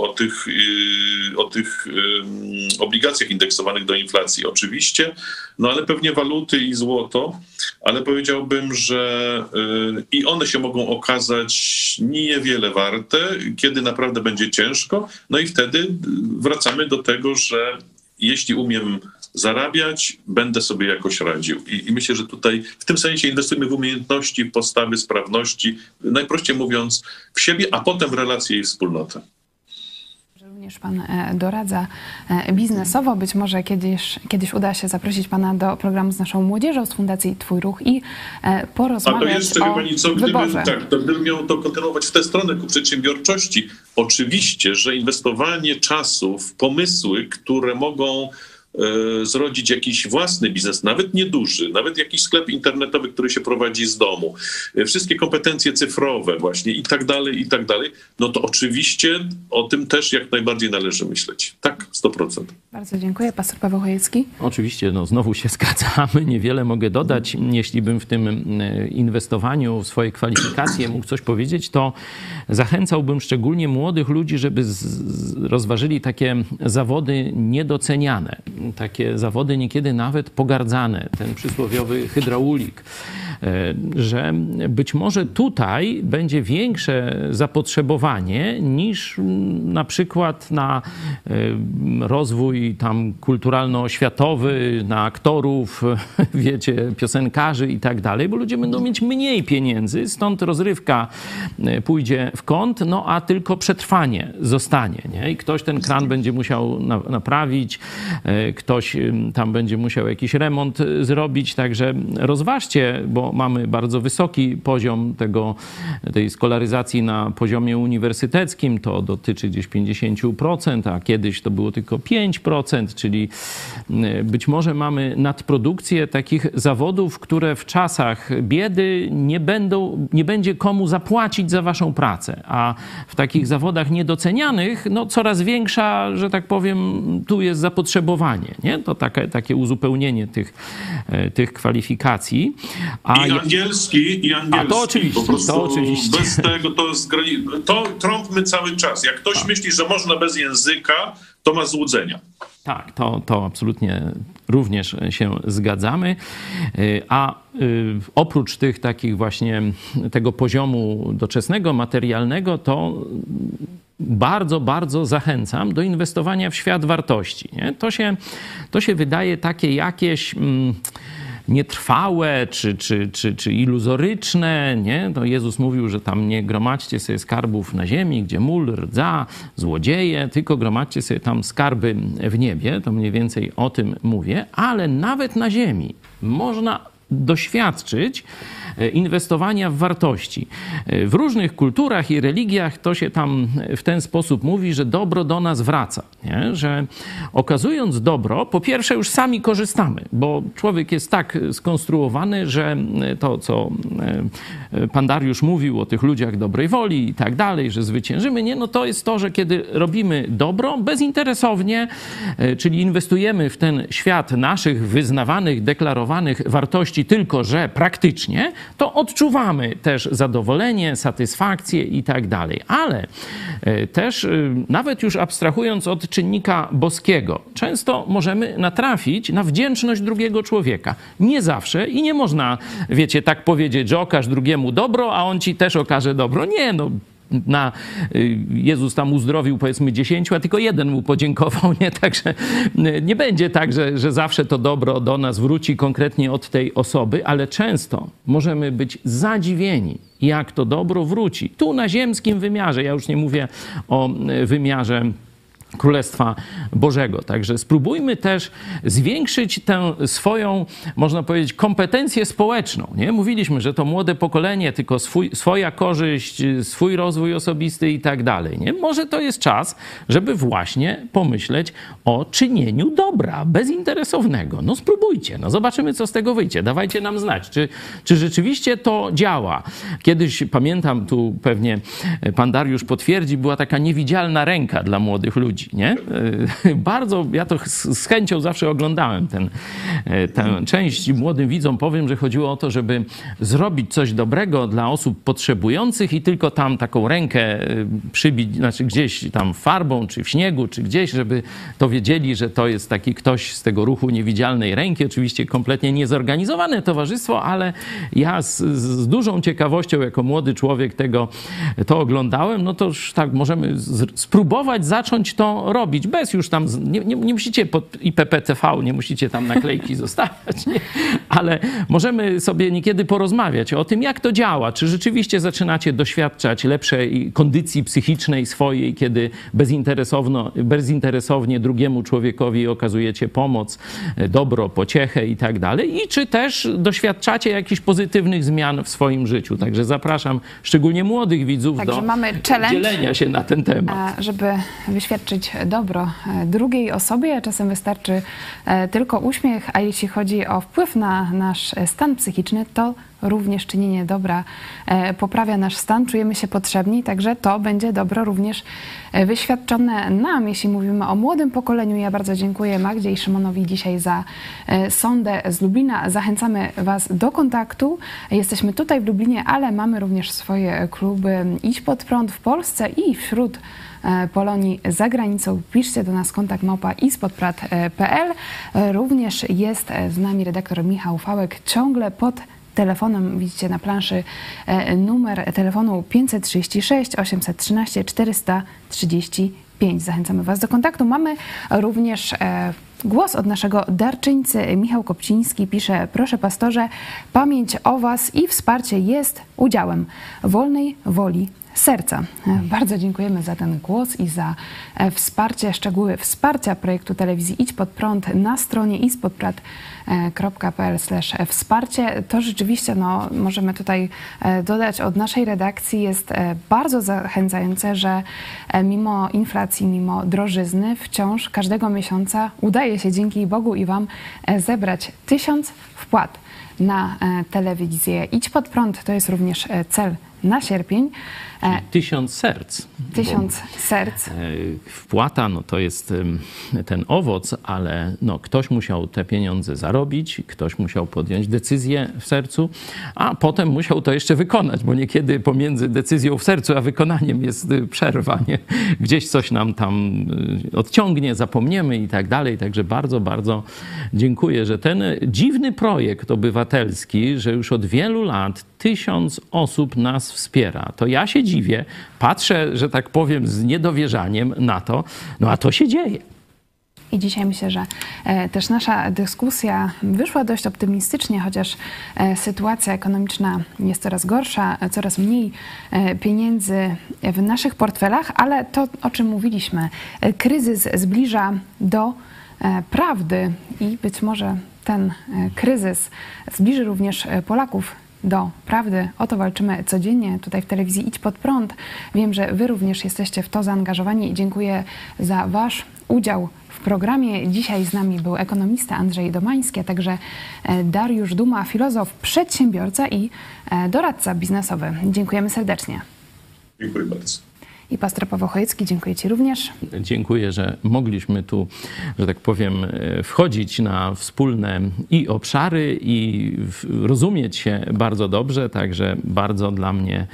o tych obligacjach indeksowanych do inflacji, oczywiście, ale pewnie waluty i złoto, ale powiedziałbym, że i one się mogą okazać niewiele warte, kiedy naprawdę będzie ciężko, no i wtedy wracamy do tego, że jeśli umiem zarabiać, będę sobie jakoś radził. I myślę, że tutaj w tym sensie inwestujemy w umiejętności, w postawy, sprawności, najprościej mówiąc w siebie, a potem w relacje i wspólnotę. Również pan doradza biznesowo. Być może kiedyś uda się zaprosić pana do programu z naszą młodzieżą z Fundacji Twój Ruch i porozmawiać to jeszcze o wyborze. Gdybym miał to kontynuować w tę stronę ku przedsiębiorczości, oczywiście, że inwestowanie czasu w pomysły, które mogą zrodzić jakiś własny biznes, nawet nieduży, nawet jakiś sklep internetowy, który się prowadzi z domu, wszystkie kompetencje cyfrowe właśnie i tak dalej, no to oczywiście o tym też jak najbardziej należy myśleć. Tak, 100%. Bardzo dziękuję. Pastor Paweł Chojecki. Oczywiście, znowu się zgadzamy. Niewiele mogę dodać. Jeśli bym w tym inwestowaniu w swoje kwalifikacje mógł coś powiedzieć, to zachęcałbym szczególnie młodych ludzi, żeby rozważyli takie zawody niedoceniane. Takie zawody niekiedy nawet pogardzane, ten przysłowiowy hydraulik, że być może tutaj będzie większe zapotrzebowanie niż na przykład na rozwój tam kulturalno-oświatowy, na aktorów, wiecie, piosenkarzy i tak dalej, bo ludzie będą mieć mniej pieniędzy, stąd rozrywka pójdzie w kąt, a tylko przetrwanie zostanie, nie? I ktoś ten kran będzie musiał naprawić, ktoś tam będzie musiał jakiś remont zrobić, także rozważcie, bo mamy bardzo wysoki poziom tej skolaryzacji na poziomie uniwersyteckim, to dotyczy gdzieś 50%, a kiedyś to było tylko 5%, czyli być może mamy nadprodukcję takich zawodów, które w czasach biedy nie będzie komu zapłacić za waszą pracę, a w takich zawodach niedocenianych, no coraz większa, że tak powiem, tu jest zapotrzebowanie, nie? To takie uzupełnienie tych kwalifikacji. I angielski. A to oczywiście, po prostu to oczywiście. Bez tego to trąbmy cały czas. Jak ktoś myśli, że można bez języka, to ma złudzenia. Tak, to absolutnie również się zgadzamy. A oprócz tych takich właśnie tego poziomu doczesnego, materialnego, to bardzo, bardzo zachęcam do inwestowania w świat wartości. Nie? To się wydaje takie jakieś nietrwałe czy iluzoryczne, nie? To Jezus mówił, że tam nie gromadźcie sobie skarbów na ziemi, gdzie mól, rdza, złodzieje, tylko gromadźcie sobie tam skarby w niebie. To mniej więcej o tym mówię, ale nawet na ziemi można doświadczyć inwestowania w wartości. W różnych kulturach i religiach to się tam w ten sposób mówi, że dobro do nas wraca. Nie? Że okazując dobro, po pierwsze już sami korzystamy, bo człowiek jest tak skonstruowany, że to, co pan Dariusz mówił o tych ludziach dobrej woli i tak dalej, że zwyciężymy, nie? No to jest to, że kiedy robimy dobro bezinteresownie, czyli inwestujemy w ten świat naszych wyznawanych, deklarowanych wartości, tylko że praktycznie, to odczuwamy też zadowolenie, satysfakcję i tak dalej. Ale też nawet już abstrahując od czynnika boskiego, często możemy natrafić na wdzięczność drugiego człowieka. Nie zawsze i nie można, wiecie, tak powiedzieć, że okaż drugiemu dobro, a on ci też okaże dobro. Nie, no. Jezus tam uzdrowił powiedzmy 10, a tylko jeden mu podziękował, nie? Także nie będzie tak, że zawsze to dobro do nas wróci konkretnie od tej osoby, ale często możemy być zadziwieni, jak to dobro wróci. Tu na ziemskim wymiarze, ja już nie mówię o wymiarze Królestwa Bożego. Także spróbujmy też zwiększyć tę swoją, można powiedzieć, kompetencję społeczną. Nie? Mówiliśmy, że to młode pokolenie, tylko swoja korzyść, swój rozwój osobisty i tak dalej. Nie? Może to jest czas, żeby właśnie pomyśleć o czynieniu dobra, bezinteresownego. No spróbujcie, no zobaczymy, co z tego wyjdzie. Dawajcie nam znać, czy rzeczywiście to działa. Kiedyś, pamiętam, tu pewnie pan Dariusz potwierdzi, była taka niewidzialna ręka dla młodych ludzi. Nie? Bardzo, ja to z chęcią zawsze oglądałem tę część. Młodym widzom powiem, że chodziło o to, żeby zrobić coś dobrego dla osób potrzebujących i tylko tam taką rękę przybić, znaczy gdzieś tam farbą, czy w śniegu, czy gdzieś, żeby to wiedzieli, że to jest taki ktoś z tego ruchu niewidzialnej ręki. Oczywiście kompletnie niezorganizowane towarzystwo, ale ja z dużą ciekawością jako młody człowiek to oglądałem. No to już tak możemy spróbować zacząć to robić, bez już tam, nie musicie pod IPPTV, nie musicie tam naklejki zostawiać, nie? Ale możemy sobie niekiedy porozmawiać o tym, jak to działa, czy rzeczywiście zaczynacie doświadczać lepszej kondycji psychicznej swojej, kiedy bezinteresownie drugiemu człowiekowi okazujecie pomoc, dobro, pociechę i tak dalej, i czy też doświadczacie jakichś pozytywnych zmian w swoim życiu. Także zapraszam szczególnie młodych widzów do dzielenia się na ten temat. Żeby wyświadczyć dobro drugiej osobie, czasem wystarczy tylko uśmiech, a jeśli chodzi o wpływ na nasz stan psychiczny, to również czynienie dobra poprawia nasz stan, czujemy się potrzebni, także to będzie dobro również wyświadczone nam, jeśli mówimy o młodym pokoleniu. Ja bardzo dziękuję Magdzie i Szymonowi dzisiaj za sondę z Lublina. Zachęcamy Was do kontaktu. Jesteśmy tutaj w Lublinie, ale mamy również swoje kluby Idź Pod Prąd w Polsce i wśród Polonii za granicą. Piszcie do nas kontakt@ispodprat.pl. Również jest z nami redaktor Michał Fałek, ciągle pod telefonem. Widzicie na planszy numer telefonu 536 813 435. Zachęcamy Was do kontaktu. Mamy również głos od naszego darczyńcy. Michał Kopciński pisze: proszę pastorze, pamięć o Was i wsparcie jest udziałem wolnej woli serca. Bardzo dziękujemy za ten głos i za wsparcie, szczegóły wsparcia projektu telewizji Idź Pod Prąd na stronie idzpodprad.pl/wsparcie. To rzeczywiście, możemy tutaj dodać od naszej redakcji, jest bardzo zachęcające, że mimo inflacji, mimo drożyzny wciąż każdego miesiąca udaje się dzięki Bogu i Wam zebrać 1000 wpłat na telewizję Idź Pod Prąd. To jest również cel na sierpień. 1000 serc. 1000 serc. Wpłata, to jest ten owoc, ale ktoś musiał te pieniądze zarobić, ktoś musiał podjąć decyzję w sercu, a potem musiał to jeszcze wykonać, bo niekiedy pomiędzy decyzją w sercu a wykonaniem jest przerwa, nie? Gdzieś coś nam tam odciągnie, zapomniemy i tak dalej. Także bardzo, bardzo dziękuję, że ten dziwny projekt obywatelski, że już od wielu lat 1000 osób nas wspiera. To ja się dziwię, patrzę, że tak powiem, z niedowierzaniem na to, a to się dzieje. I dzisiaj myślę, że też nasza dyskusja wyszła dość optymistycznie, chociaż sytuacja ekonomiczna jest coraz gorsza, coraz mniej pieniędzy w naszych portfelach, ale to, o czym mówiliśmy, kryzys zbliża do prawdy i być może ten kryzys zbliży również Polaków do prawdy. O to walczymy codziennie tutaj w telewizji Idź Pod Prąd. Wiem, że Wy również jesteście w to zaangażowani i dziękuję za Wasz udział w programie. Dzisiaj z nami był ekonomista Andrzej Domański, a także Dariusz Duma, filozof, przedsiębiorca i doradca biznesowy. Dziękujemy serdecznie. Dziękuję bardzo. I pastor Paweł Chojecki, dziękuję Ci również. Dziękuję, że mogliśmy tu, że tak powiem, wchodzić na wspólne i obszary i rozumieć się bardzo dobrze. Także bardzo dla mnie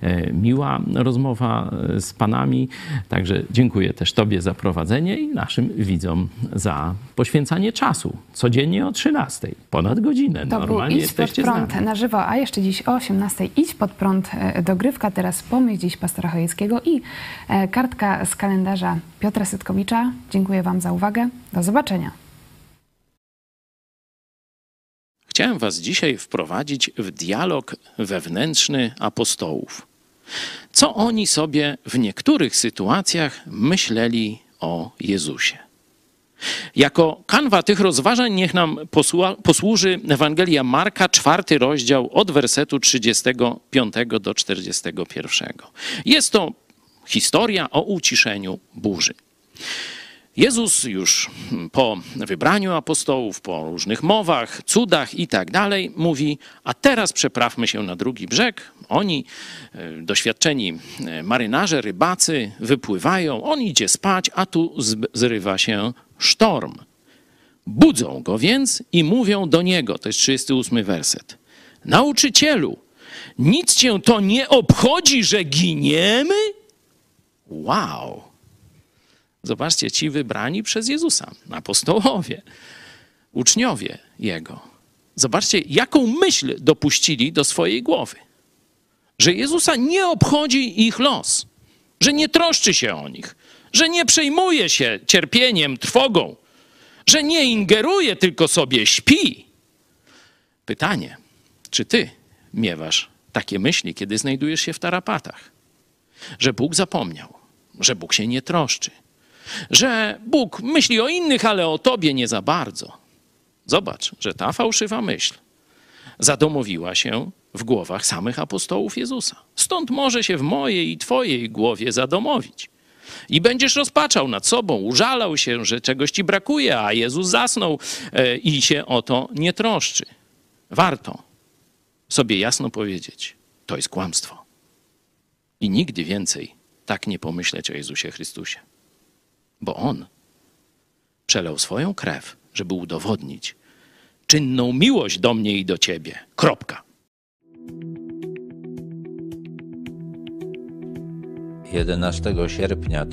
miła rozmowa z Panami. Także dziękuję też Tobie za prowadzenie i naszym widzom za poświęcanie czasu. Codziennie o 13:00, ponad godzinę. To normalnie był Idź Pod Prąd na żywo, a jeszcze dziś o 18:00 Idź Pod Prąd dogrywka. Teraz pomyśl dziś pastora Chojeckiego i kartka z kalendarza Piotra Sytkowicza. Dziękuję Wam za uwagę. Do zobaczenia. Chciałem Was dzisiaj wprowadzić w dialog wewnętrzny apostołów. Co oni sobie w niektórych sytuacjach myśleli o Jezusie. Jako kanwa tych rozważań niech nam posłuży Ewangelia Marka, 4 rozdział od wersetu 35 do 41. Jest to historia o uciszeniu burzy. Jezus już po wybraniu apostołów, po różnych mowach, cudach i tak dalej, mówi, a teraz przeprawmy się na drugi brzeg. Oni, doświadczeni marynarze, rybacy, wypływają, on idzie spać, a tu zrywa się sztorm. Budzą go więc i mówią do niego, to jest 38 werset. Nauczycielu, nic cię to nie obchodzi, że giniemy? Wow! Zobaczcie, ci wybrani przez Jezusa, apostołowie, uczniowie Jego. Zobaczcie, jaką myśl dopuścili do swojej głowy. Że Jezusa nie obchodzi ich los, że nie troszczy się o nich, że nie przejmuje się cierpieniem, trwogą, że nie ingeruje, tylko sobie śpi. Pytanie, czy ty miewasz takie myśli, kiedy znajdujesz się w tarapatach? Że Bóg zapomniał, że Bóg się nie troszczy, że Bóg myśli o innych, ale o tobie nie za bardzo. Zobacz, że ta fałszywa myśl zadomowiła się w głowach samych apostołów Jezusa. Stąd może się w mojej i twojej głowie zadomowić. I będziesz rozpaczał nad sobą, użalał się, że czegoś ci brakuje, a Jezus zasnął i się o to nie troszczy. Warto sobie jasno powiedzieć, to jest kłamstwo. I nigdy więcej tak nie pomyśleć o Jezusie Chrystusie. Bo On przelał swoją krew, żeby udowodnić czynną miłość do mnie i do ciebie. Kropka. 11 sierpnia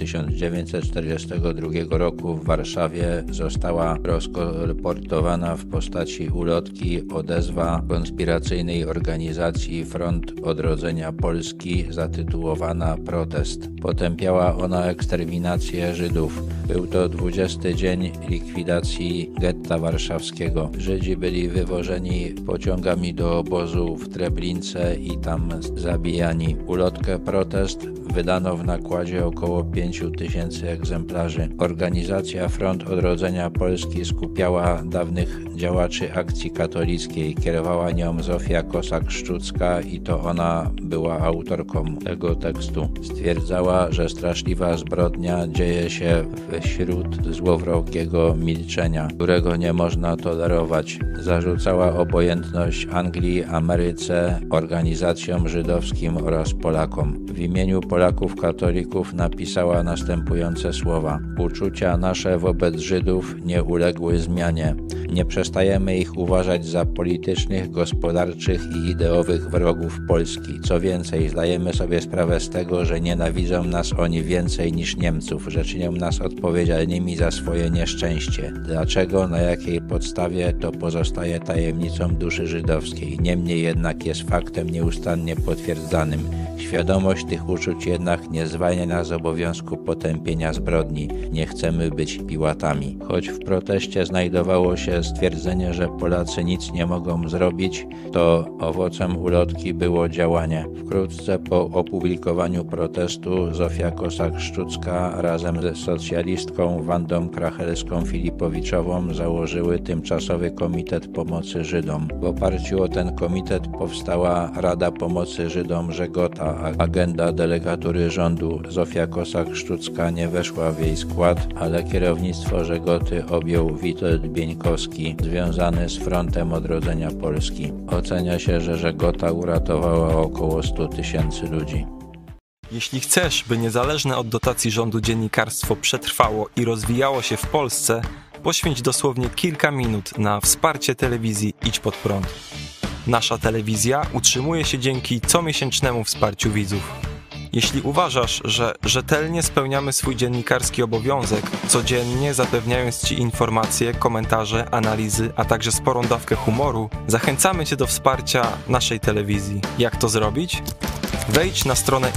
1942 roku w Warszawie została rozkolportowana w postaci ulotki odezwa konspiracyjnej organizacji Front Odrodzenia Polski zatytułowana Protest. Potępiała ona eksterminację Żydów. Był to 20. dzień likwidacji getta warszawskiego. Żydzi byli wywożeni pociągami do obozu w Treblince i tam zabijani. Ulotkę Protest wydano w nakładzie około 5000 egzemplarzy. Organizacja Front Odrodzenia Polski skupiała dawnych działaczy akcji katolickiej. Kierowała nią Zofia Kosak-Szczucka i to ona była autorką tego tekstu. Stwierdzała, że straszliwa zbrodnia dzieje się wśród złowrogiego milczenia, którego nie można tolerować. Zarzucała obojętność Anglii, Ameryce, organizacjom żydowskim oraz Polakom. W imieniu Polaków katolików napisała następujące słowa. Uczucia nasze wobec Żydów nie uległy zmianie. Nie przestajemy ich uważać za politycznych, gospodarczych i ideowych wrogów Polski. Co więcej, zdajemy sobie sprawę z tego, że nienawidzą nas oni więcej niż Niemców, że czynią nas odpowiedzialnymi za swoje nieszczęście. Dlaczego, na jakiej podstawie, to pozostaje tajemnicą duszy żydowskiej. Niemniej jednak jest faktem nieustannie potwierdzanym. Świadomość tych uczuć jednak nie zwalnia nas z obowiązku potępienia zbrodni. Nie chcemy być Piłatami. Choć w proteście znajdowało się stwierdzenie, że Polacy nic nie mogą zrobić, to owocem ulotki było działanie. Wkrótce po opublikowaniu protestu Zofia Kosak-Szczucka razem ze socjalistką Wandą Krachelską-Filipowiczową założyły tymczasowy Komitet Pomocy Żydom. W oparciu o ten komitet powstała Rada Pomocy Żydom Żegota, agenda delegatury rządu. Zofia Kosak-Szczucka nie weszła w jej skład, ale kierownictwo Żegoty objął Witold Bieńkowski, związany z Frontem Odrodzenia Polski. Ocenia się, że Żegota uratowała około 100 000 ludzi. Jeśli chcesz, by niezależne od dotacji rządu dziennikarstwo przetrwało i rozwijało się w Polsce, poświęć dosłownie kilka minut na wsparcie telewizji Idź Pod Prąd. Nasza telewizja utrzymuje się dzięki comiesięcznemu wsparciu widzów. Jeśli uważasz, że rzetelnie spełniamy swój dziennikarski obowiązek, codziennie zapewniając Ci informacje, komentarze, analizy, a także sporą dawkę humoru, zachęcamy Cię do wsparcia naszej telewizji. Jak to zrobić? Wejdź na stronę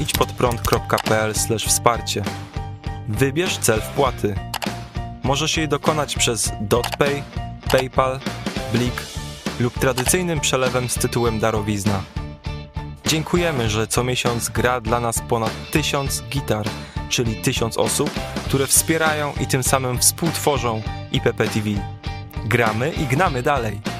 idźpodprąd.pl/wsparcie. Wybierz cel wpłaty. Możesz jej dokonać przez DotPay, PayPal, Blik lub tradycyjnym przelewem z tytułem darowizna. Dziękujemy, że co miesiąc gra dla nas ponad 1000 gitar, czyli 1000 osób, które wspierają i tym samym współtworzą IPP TV. Gramy i gnamy dalej.